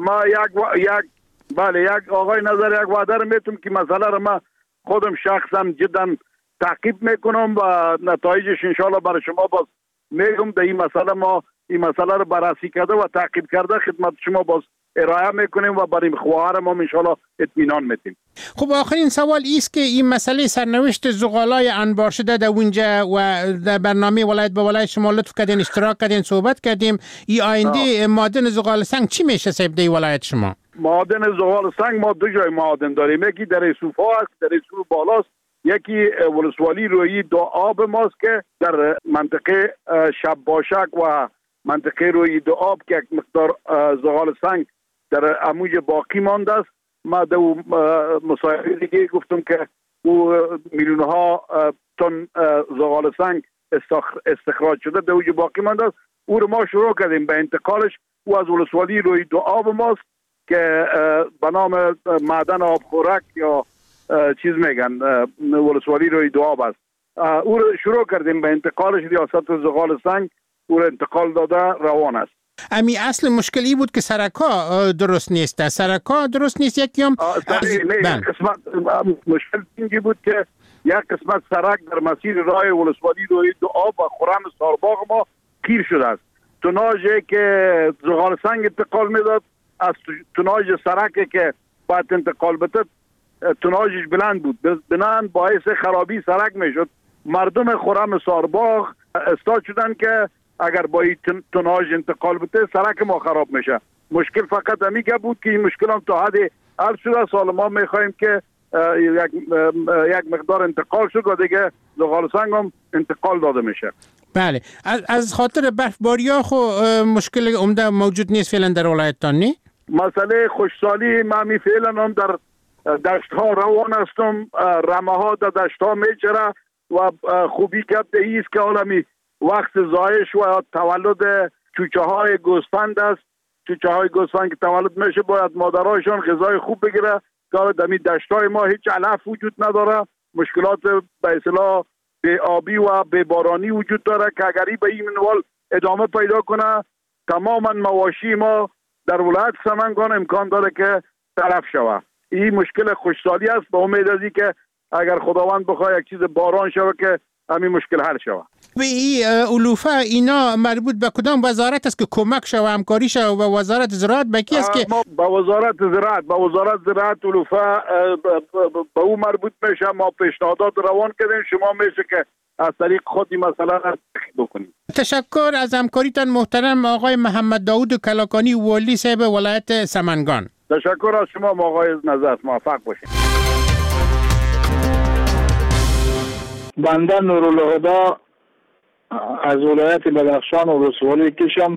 بله یک آقای نظر یک وعده رو میتونم که مسئله رو ما خودم شخصا جدا تعقیب میکنم و نتایجش انشالله برای شما باز میگم. در این مسئله ما این مسئله رو بررسی کرده و تعقیب کرده خدمت شما باز ارائه میکنیم و برای خواهر ما انشالله اطمینان میدیم. خب آخرین سوال ایست که این مسئله سرنوشت زغالای انبار شده در اونجا و در برنامه ولایت به ولایت شما لطف کردین، اشتراک کردین، صحبت کردیم. این آینده معادن زغال سنگ چی میشه صاحب در ولایت شما؟ معادن زغال سنگ ما 2 جای معادن داریم، یکی در یوسف است، در یوسف بالاست، یکی ولسوالی روی 2 آب ماست که در منطقه شباشک و منطقه روی 2 آب که یک مقدار زغال سنگ در اموج باقی مانده است. ما در مصاحبه دیگه گفتم که او میلیونها تن زغال سنگ استخراج شده در اوج باقی مانده است. او رو ما شروع کردیم به انتقالش. او از ولسوالی روی 2 آب ماست که به نام معدن آبخورک یا چیز میگن ولسوالی روی 2 آب است. او رو شروع کردیم به انتقالش. ریاست زغال سنگ او رو انتقال داده روان است. امی اصل مشکلی بود که سرکا درست نیست. سرکا درست نیست یکی هم قسمت مشکل اینجی بود که یک قسمت سرک در مسیر راه ولسوالی روی دو آب و خرم سارباغ ما گیر شده است. توناژی که زغال سنگ انتقال میداد از توناژ سرکی که باید انتقال بده توناژش بلند بود، بنان باعث خرابی سرک میشد. مردم خرم سارباغ استاد شدن که اگر با این توناژ انتقال بده سرک ما خراب میشه. مشکل فقط همیگه بود که این مشکل هم تا حد حل شده. سال ما میخوایم که یک مقدار انتقال شد و دیگه زغال سنگ هم انتقال داده میشه. بله، از خاطر برفباری ها خو مشکل عمده موجود نیست فعلا در ولایتتان نی؟ مسئله خوشسالی من فعلا هم در دشت ها روان هستم. رمه ها در دشت ها میچره و خوبی که است که عالمی وقت زایش و تولد چوچه های گوسفند است. چوچه های گوسفند که تولد میشه باید مادرهاشون غذای خوب بگیره که در دشت های ما هیچ علف وجود نداره. مشکلات به اصطلاح به آبی و به بارانی وجود داره که اگری به این منوال ادامه پیدا کنه تماما مواشی ما در ولایت سمنگان امکان داره که تلف شود. این مشکل خوشسالی است. به امید ازی که اگر خداوند بخواد یک چیز باران شود که همین مشکل حل شود. به این علوفه اینا مربوط به کدام وزارت است که کمک شود همکاری شود و وزارت زراعت به کی است که با وزارت زراعت علوفه به او مربوط میشه. ما پیشنهادات روان کردیم، شما میشه که از طریق خودی مثلا بکنید. تشکر از همکاریتان محترم آقای محمد داود کلاکانی والی صاحب ولایت سمنگان. تشکر از شما آقای نظر، موفق باشید. بنده نورالهدی از ولایت بدخشان و ولسوالی کشم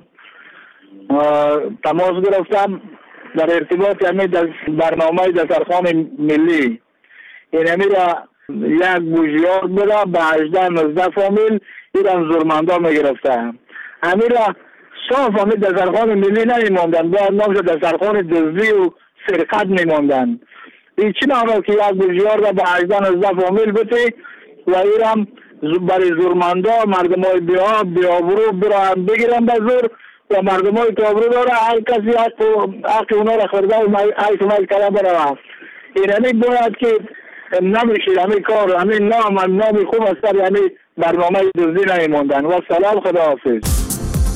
تماس گرفتم در ارتباط برنامه دسترخوان ملی. این را یک بوجیار بوده به 18-19 فامیل ایران زورمندا میگرفته. همین را صاف فامیل دسترخوان ملی نمیماندن، باید نامش دسترخوان دزدی و سرقت میماندن. این چی نامه که یک بوجیار به 18-19 فامیل بده و ایران برای زورمندا مردم های بیابرو برای بگیرن به زور و مردم های تابرو داره هر کسی حق اونا را خورده و حیث مایل کلا برای این همین باید که نمیشید همین کار همین نام خوب است در همین برنامه دزدی نمیماندن. و سلام، خدا حافظ.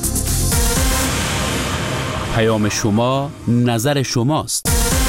پیام شما نظر شماست.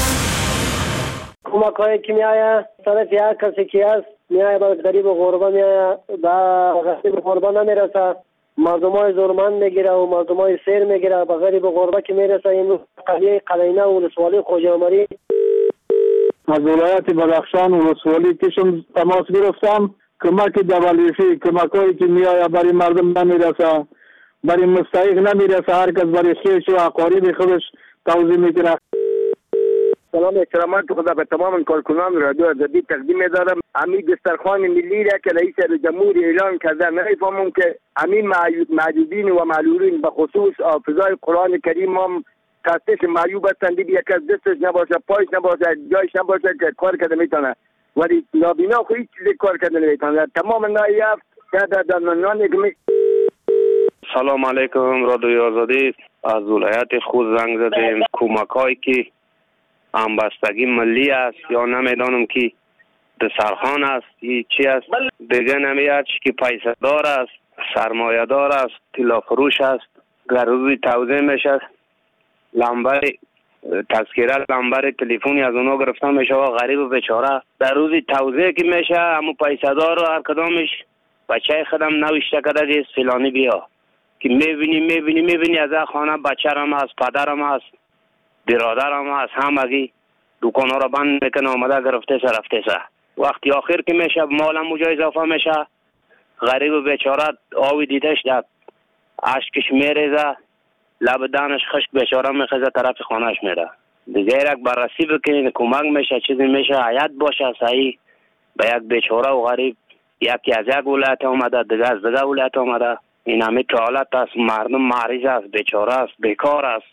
کمک هایی که می آید طرف یک کسی که هست می آید با غریب و غربه می آید با غریب و غربه نمی رسه، مردم های زورمند می گیره و مردم های سیر می گیره با غریب و غربه که می رسه. این قلیه قلینه و ولسوالی خوجامری از ولایت بدخشان و ولسوالی کشم تماس گرفتم. کمک دوالیفی کمک هایی که می آید برای مردم نمی رسه، برای مستحق نمی رسه، هر کس برای خیش و اقارب خودش توضیح می کنه. سلام احترامات خدا به تمام کارکنان رادیو آزادی تقدیم می‌دارم. همین دسترخوان ملی را که رئیس جمهور اعلان کرده نمی‌فهمم که همین معیوبین و معلولین به خصوص حافظای قرآن کریم هم تحتش معیوب هستند. یک از دستش نباشه، پایش نباشه، جایش نباشه که کار کرده میتونه، ولی نابینا خو هیچ چیزی کار کرده نمیتونه. تمام نایافت در نان سلام علیکم رادیو آزادی. از ولایت خود زنگ زدیم. کمک‌هایی که همبستگی ملی است یا نمیدانم که دسترخوان است یا چی است دیگه نمیاد که پیسه دار است، سرمایه دار است، طلا فروش است، گروی توزیع میشه، لمبر تذکره لمبر تلفنی از اونا گرفتن میشه و غریب و بیچاره در روزی توزیع که میشه همون پیسه دار و هر کدامش بچه خودم نوشته کرده که فلانی بیا که میبینی از خانه بچه‌رم هست، پدرم هست، برادرم هست، همگی دکان‌ها را بند میکنه آمده گرفته سه. وقتی آخر که میشه مالم موجا اضافه میشه، غریب و بیچاره آوی دیدش داد اشکش میریزه، لب دانش خشک بیچاره میخزه طرف خانهش میره. دیگه یک بررسی بکنین کمک میشه، چیزی میشه حیات باشه صحیح به یک بیچاره و غریب. یکی از یک ولایت آمده، دیگه از دیگه ولایت آمده. این همه که حالت است، مردم مریض است، بیچاره است، بیکار است.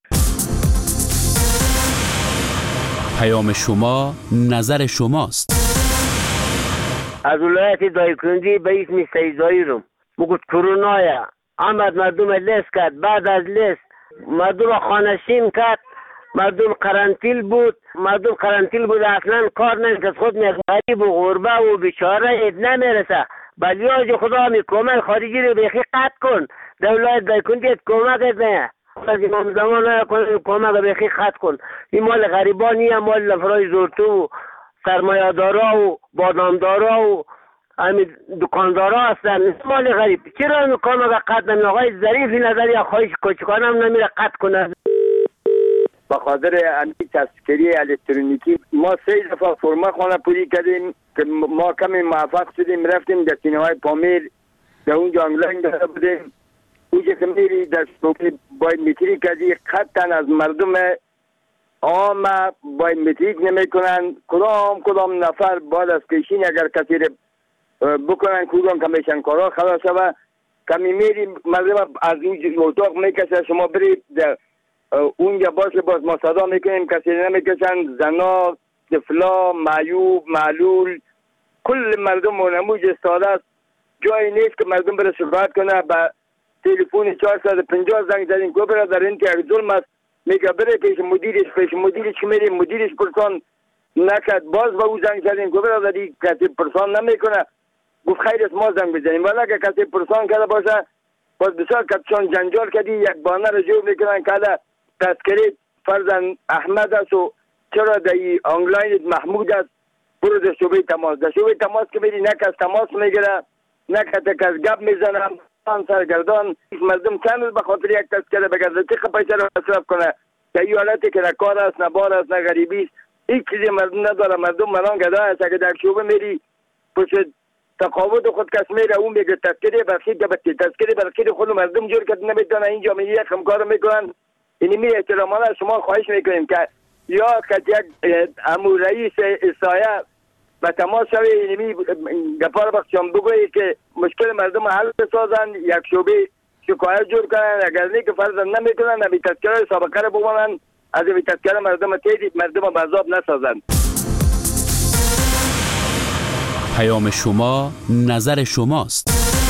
پیام شما نظر شماست. از ولایت دایکنندی به اسم سیدایی رو بگوت کرونایا آمد مردم لیست کرد. بعد از لیست مردم خانشین کرد، مردم قرنطیل بود اصلا کار نمیکرد، خود غریب و غربه و بیچاره اید نمیرسه. بلیاج خدا می کمک خارجی رو بیخی قطع کن، دولت دایکندیت کمک نه از امام زمان کمک بیخی قطع کن. این مال غریبانی هم، مال لفرای زورتو و سرمایه‌دارا و بادامدارا و همین دکاندارا هستن، مال غریب. چرا کمک قطع نمی؟ آقای ظریفی نظری خواهش کوچکانه هم نمیره قطع کنه. به خاطر همین تذکری الکترونیکی ما 3 دفعه فرما خانه پوری کردیم که ما کمی موفق شدیم، رفتیم در سینه های پامیر، در اونجا آنلاین داده بودیم. اونجا که میری در بایومتریک کردی، قطعا از مردم عام بایومتریک نمی کنن. کدام نفر بعد از کشین اگر کسی بکنن کدام کمیشن کارا خلاص شوه، کمی میری مردم از این اتاق میکشه، شما برید اونجا باز ما صدا میکنیم کسی نمیکشن، زنا، طفلا، معیوب، معلول، کل مردم نموج استاده است. جایی نیست که مردم بره شکایت کنه. با تلفن 450 زنگ زدیم که برادر این که ظلم است، میگه بره پیش مدیرش که میری مدیرش پرسان نکرد، باز با او زنگ زدیم که برادری کسی پرسان نمیکنه، گفت خیر است ما زنگ بزنیم. ولی که کسی پرسان کرده باشه باز بسیار کتشان جنجال کردی، یک بانه رو جور میکنن که تذکری فرزن احمد است و چرا دایی آنلاین محمود است، برو در شعبه تماس که میری نه کس تماس میگیره نه کس گپ میزنه، سرگردان مردم چند به خاطر یک تذکره بگرده چه پیسه رو مصرف کنه که این حالتی که نه کار است نه بار است نه غریبی است، هیچ چیزی مردم نداره. مردم منان گدا است. اگه در شعبه میری پشت تقاوت خود کس میره اون میگه تذکره برخید گبتی تذکره برخید خود مردم جور کرد نمیتونه اینجا میری یک همکار میکنن. اینی می احترامانه شما خواهش میکنیم که یا که یک امور رئیس سایه و تماس شوی، اینی گپار بخشم بگویی که مشکل مردم حل بسازن، یک شعبه شکایت جور کنن، اگر نه که فرض نمیکنن نمی تذکره سابقه رو بمانن، از این تذکره مردم تیدید مردم بذاب نسازن. پیام شما نظر شماست.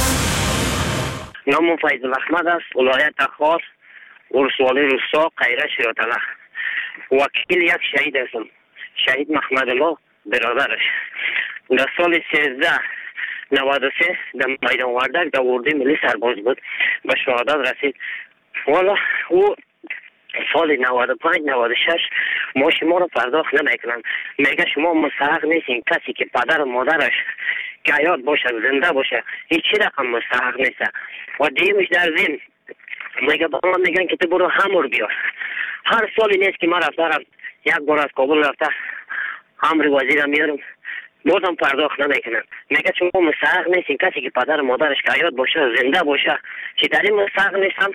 نام فیض احمد است، ولایت خاص، ولسوالی روستا، قیره شیراتله. وکیل یک شهید هستم، شهید محمد الله برادرش. در سال 1393 در میدان وردک در اردوی ملی سرباز بود، به شهادت رسید. والا او سال 95 96 ما شما رو پرداخت نمیکنن، میگه شما مستحق نیستین، کسی که پدر و مادرش که حیات باشه زنده باشه هیچ رقم مستحق نیست. و دیمش در زین میگه با من میگن که تو برو همور بیار. هر سالی نیست که من رفتم یک بار از کابل رفته همر وزیرم میارم بازم پرداخت نمیکنن، میگه شما مستحق نیستین، کسی که پدر و مادرش که حیات باشه زنده باشه چی در این مستحق نیستم.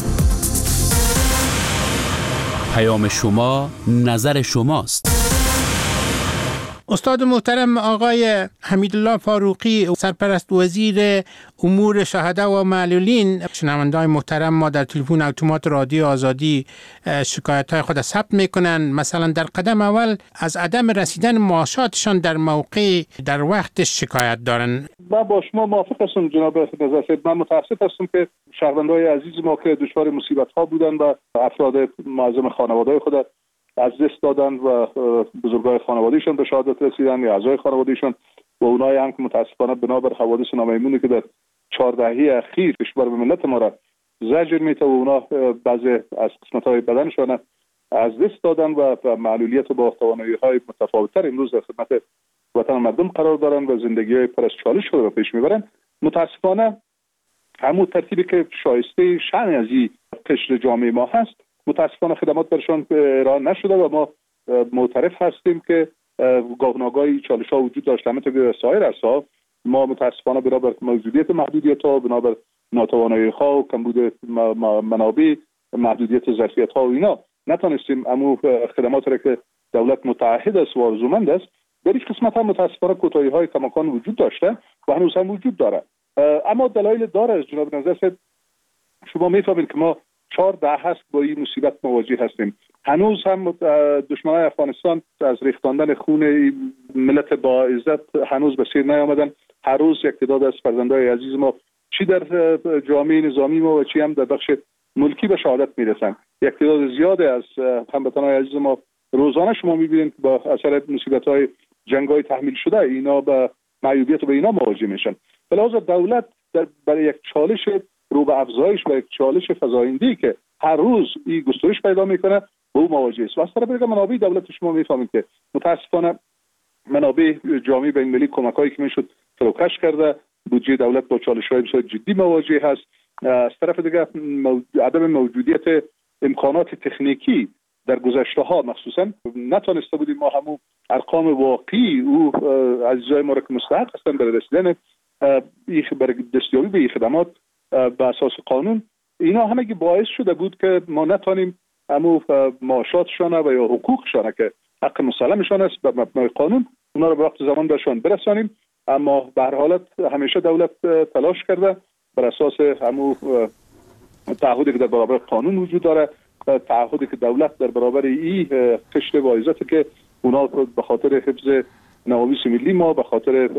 پیام شما نظر شماست. استاد محترم آقای حمیدالله فاروقی، سرپرست وزیر امور شهدا و معلولین، شنونده‌های محترم ما در تلفن اتومات رادیو آزادی شکایت‌های خود ثبت میکنن. مثلا در قدم اول از عدم رسیدن معاشاتشان در موقع در وقت شکایت دارن. من با شما موافق هستم جناب نظر صاحب. من متاسف هستم که شهروندان عزیز ما که دچار مصیبت‌ها بودن و افراد معظم خانواده‌های خود از دست دادن و بزرگای خانوادهشون به شهادت رسیدن یا اعضای خانوادهشون و اونایی هم که متاسفانه بنابر حوادث نامیمونی که در 4 دهه اخیر کشور به ملت ما را زجر میته و اونا بعضی از قسمت‌های بدنشون از دست دادن و معلولیت و با توانایی‌های متفاوت‌تر امروز در خدمت وطن مردم قرار دارن و زندگی‌های پر از چالش خود را پیش میبرن. متاسفانه همون ترتیبی که شایسته شأن از این قشر جامعه ما هست متاسفانه خدمات برشان ارائه نشده و ما معترف هستیم که گاهناگاهی چالش ها وجود داشته. همینطور سایر عرصه‌ها ما متاسفانه بنابر موجودیت محدودیت ها، بنابر ناتوانایی ها و کمبود منابع، محدودیت ظرفیت ها و اینا نتونستیم امو خدمات را که دولت متعهد است و آرزومند است در هیچ قسمت هم متاسفانه کوتاهی های کماکان وجود داشته و هنوز هم وجود داره. اما دلایل داره. از جناب نظر شما میفهمید که ما 4 دهه هست با این مصیبت مواجه هستیم. هنوز هم دشمنان افغانستان از ریختاندن خون ملت با عزت هنوز به سیر نیامدن. هر روز یک تعداد از فرزندان عزیز ما چی در جامعه نظامی ما و چی هم در بخش ملکی به شهادت میرسند. یک تعداد زیادی از هموطنان عزیز ما روزانه شما میبینید با اثر مصیبت‌های جنگ‌های تحمیل شده اینا به معیوبیت و به اینا مواجه میشن. به لحاظ دولت برای یک چالش رو به افزایش و یک چالش فزاینده‌ای که هر روز این گسترش پیدا میکنه با او مواجه است. و از طرف دیگه منابع دولت شما میفهمید که متاسفانه منابع جامعه بین‌المللی کمک‌هایی که میشد فروکش کرده، بودجه دولت با چالش‌های بسیار جدی مواجه هست. از طرف دیگه عدم موجودیت امکانات تکنیکی در گذشته ها مخصوصا نتونسته بودیم ما همون ارقام واقعی او عزیزای ما را که مستحق هستن برای رسیدن برای دستیابی به این خدمات به اساس قانون، اینا همگی باعث شده بود که ما نتونیم همون معاشاتشان و یا حقوقشان که حق مسلمشان است به مبنای قانون اونا را به وقت زمان بهشان برسانیم. اما به هر حالت همیشه دولت تلاش کرده بر اساس همون تعهدی که در برابر قانون وجود داره، تعهدی که دولت در برابر این قشر واعظاتی که اونا به خاطر حفظ نوامیس ملی ما، به خاطر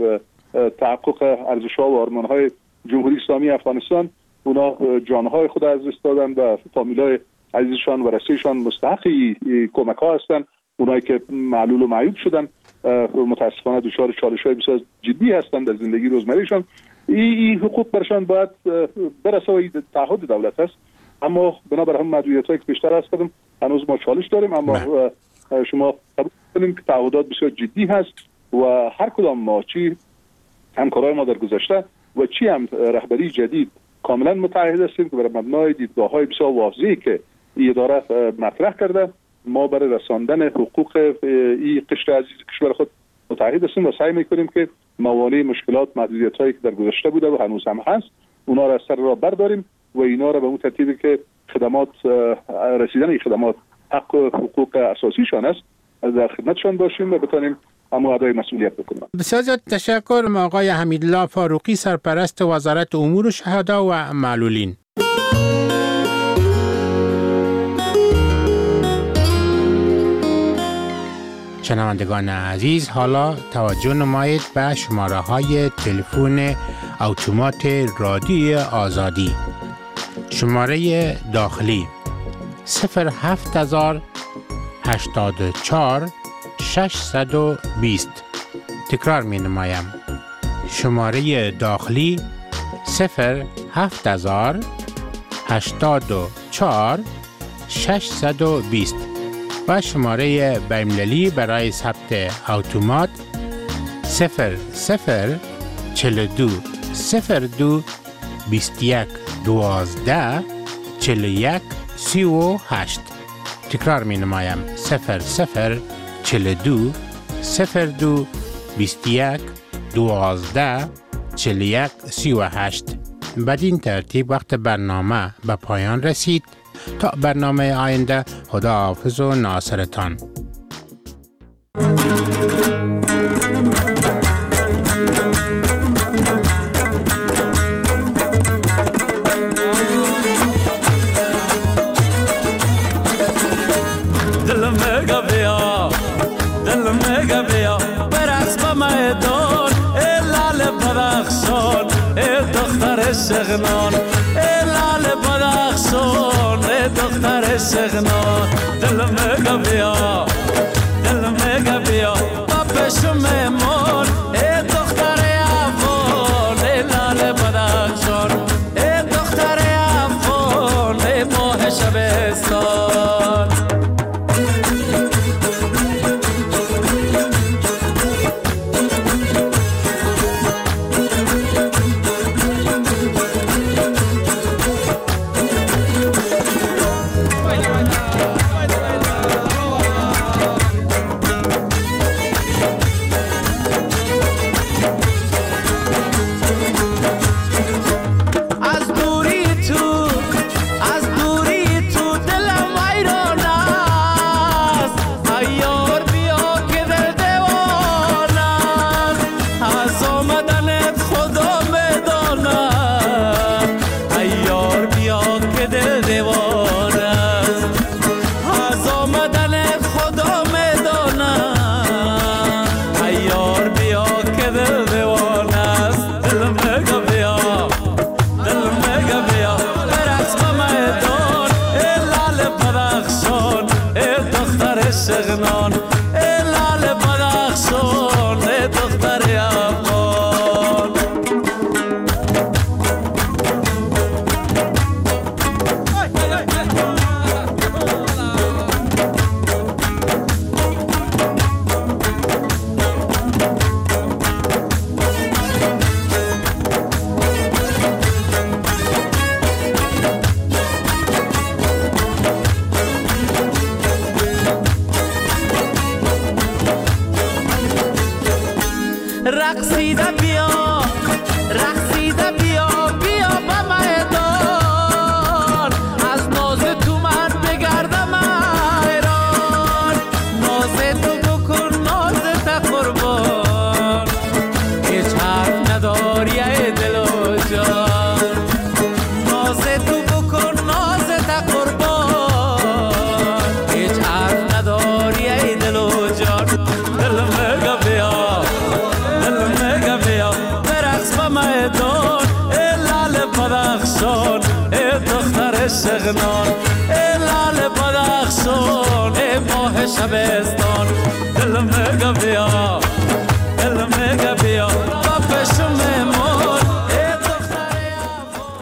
تحقق ارزش‌ها و آرمان‌های جمهوری اسلامی افغانستان اونا جانهای خود از دست دادن و فامیلای عزیزشان و رسیشان مستحق کمک‌ها هستند. اونایی که معلول و معیوب شدن متاسفانه دچار چالش‌های بسیار جدی هستند در زندگی روزمرهشان. این حقوق برشان باید برسه و تعهد دولت است. اما بنابر هم محدودیت‌هایی که بیشتر هست کردم هنوز ما چالش داریم. اما شما قبول کنیم که تعهدات بسیار جدی هست و هر کدام ما چی همکارای ما در گذشته و چی هم رهبری جدید کاملا متعهد هستیم که بر مبنای دیدگاه‌های بسیار واضحی که این اداره مطرح کرده ما برای رساندن حقوق این قشر عزیز کشور خود متعهد هستیم و سعی می‌کنیم که موانع مشکلات محدودیت‌هایی که در گذشته بوده و هنوز هم هست اونا را از سر راه برداریم و اینا را به اون ترتیبی که خدمات رسیدن این خدمات حق و حقوق اساسیشان است در خدمتشان باشیم و بتونیم اما ادای مسئولیت بکنیم. بسیار زیاد تشکر آقای حمیدالله فاروقی، سرپرست وزارت امور شهدا و معلولین. شنوندگان عزیز، حالا توجه نمایید به شماره‌های تلفن اتومات رادیوی آزادی. شماره داخلی 07084 620. تکرار می نمایم. شماره داخلی 07084 620 و شماره بین‌المللی برای ثبت اتومات 0042 02 21 12 41 38. تکرار می نمایم 0042 02 21 12 41 38. بدین ترتیب وقت برنامه به پایان رسید. تا برنامه آینده، خداحافظ و ناصرتان. سغنان لال بدخشان دختر سغنان دل مگا بیا با پشم مون دختر افغان لال بدخشان دختر افغان ماه شبستان. استغنان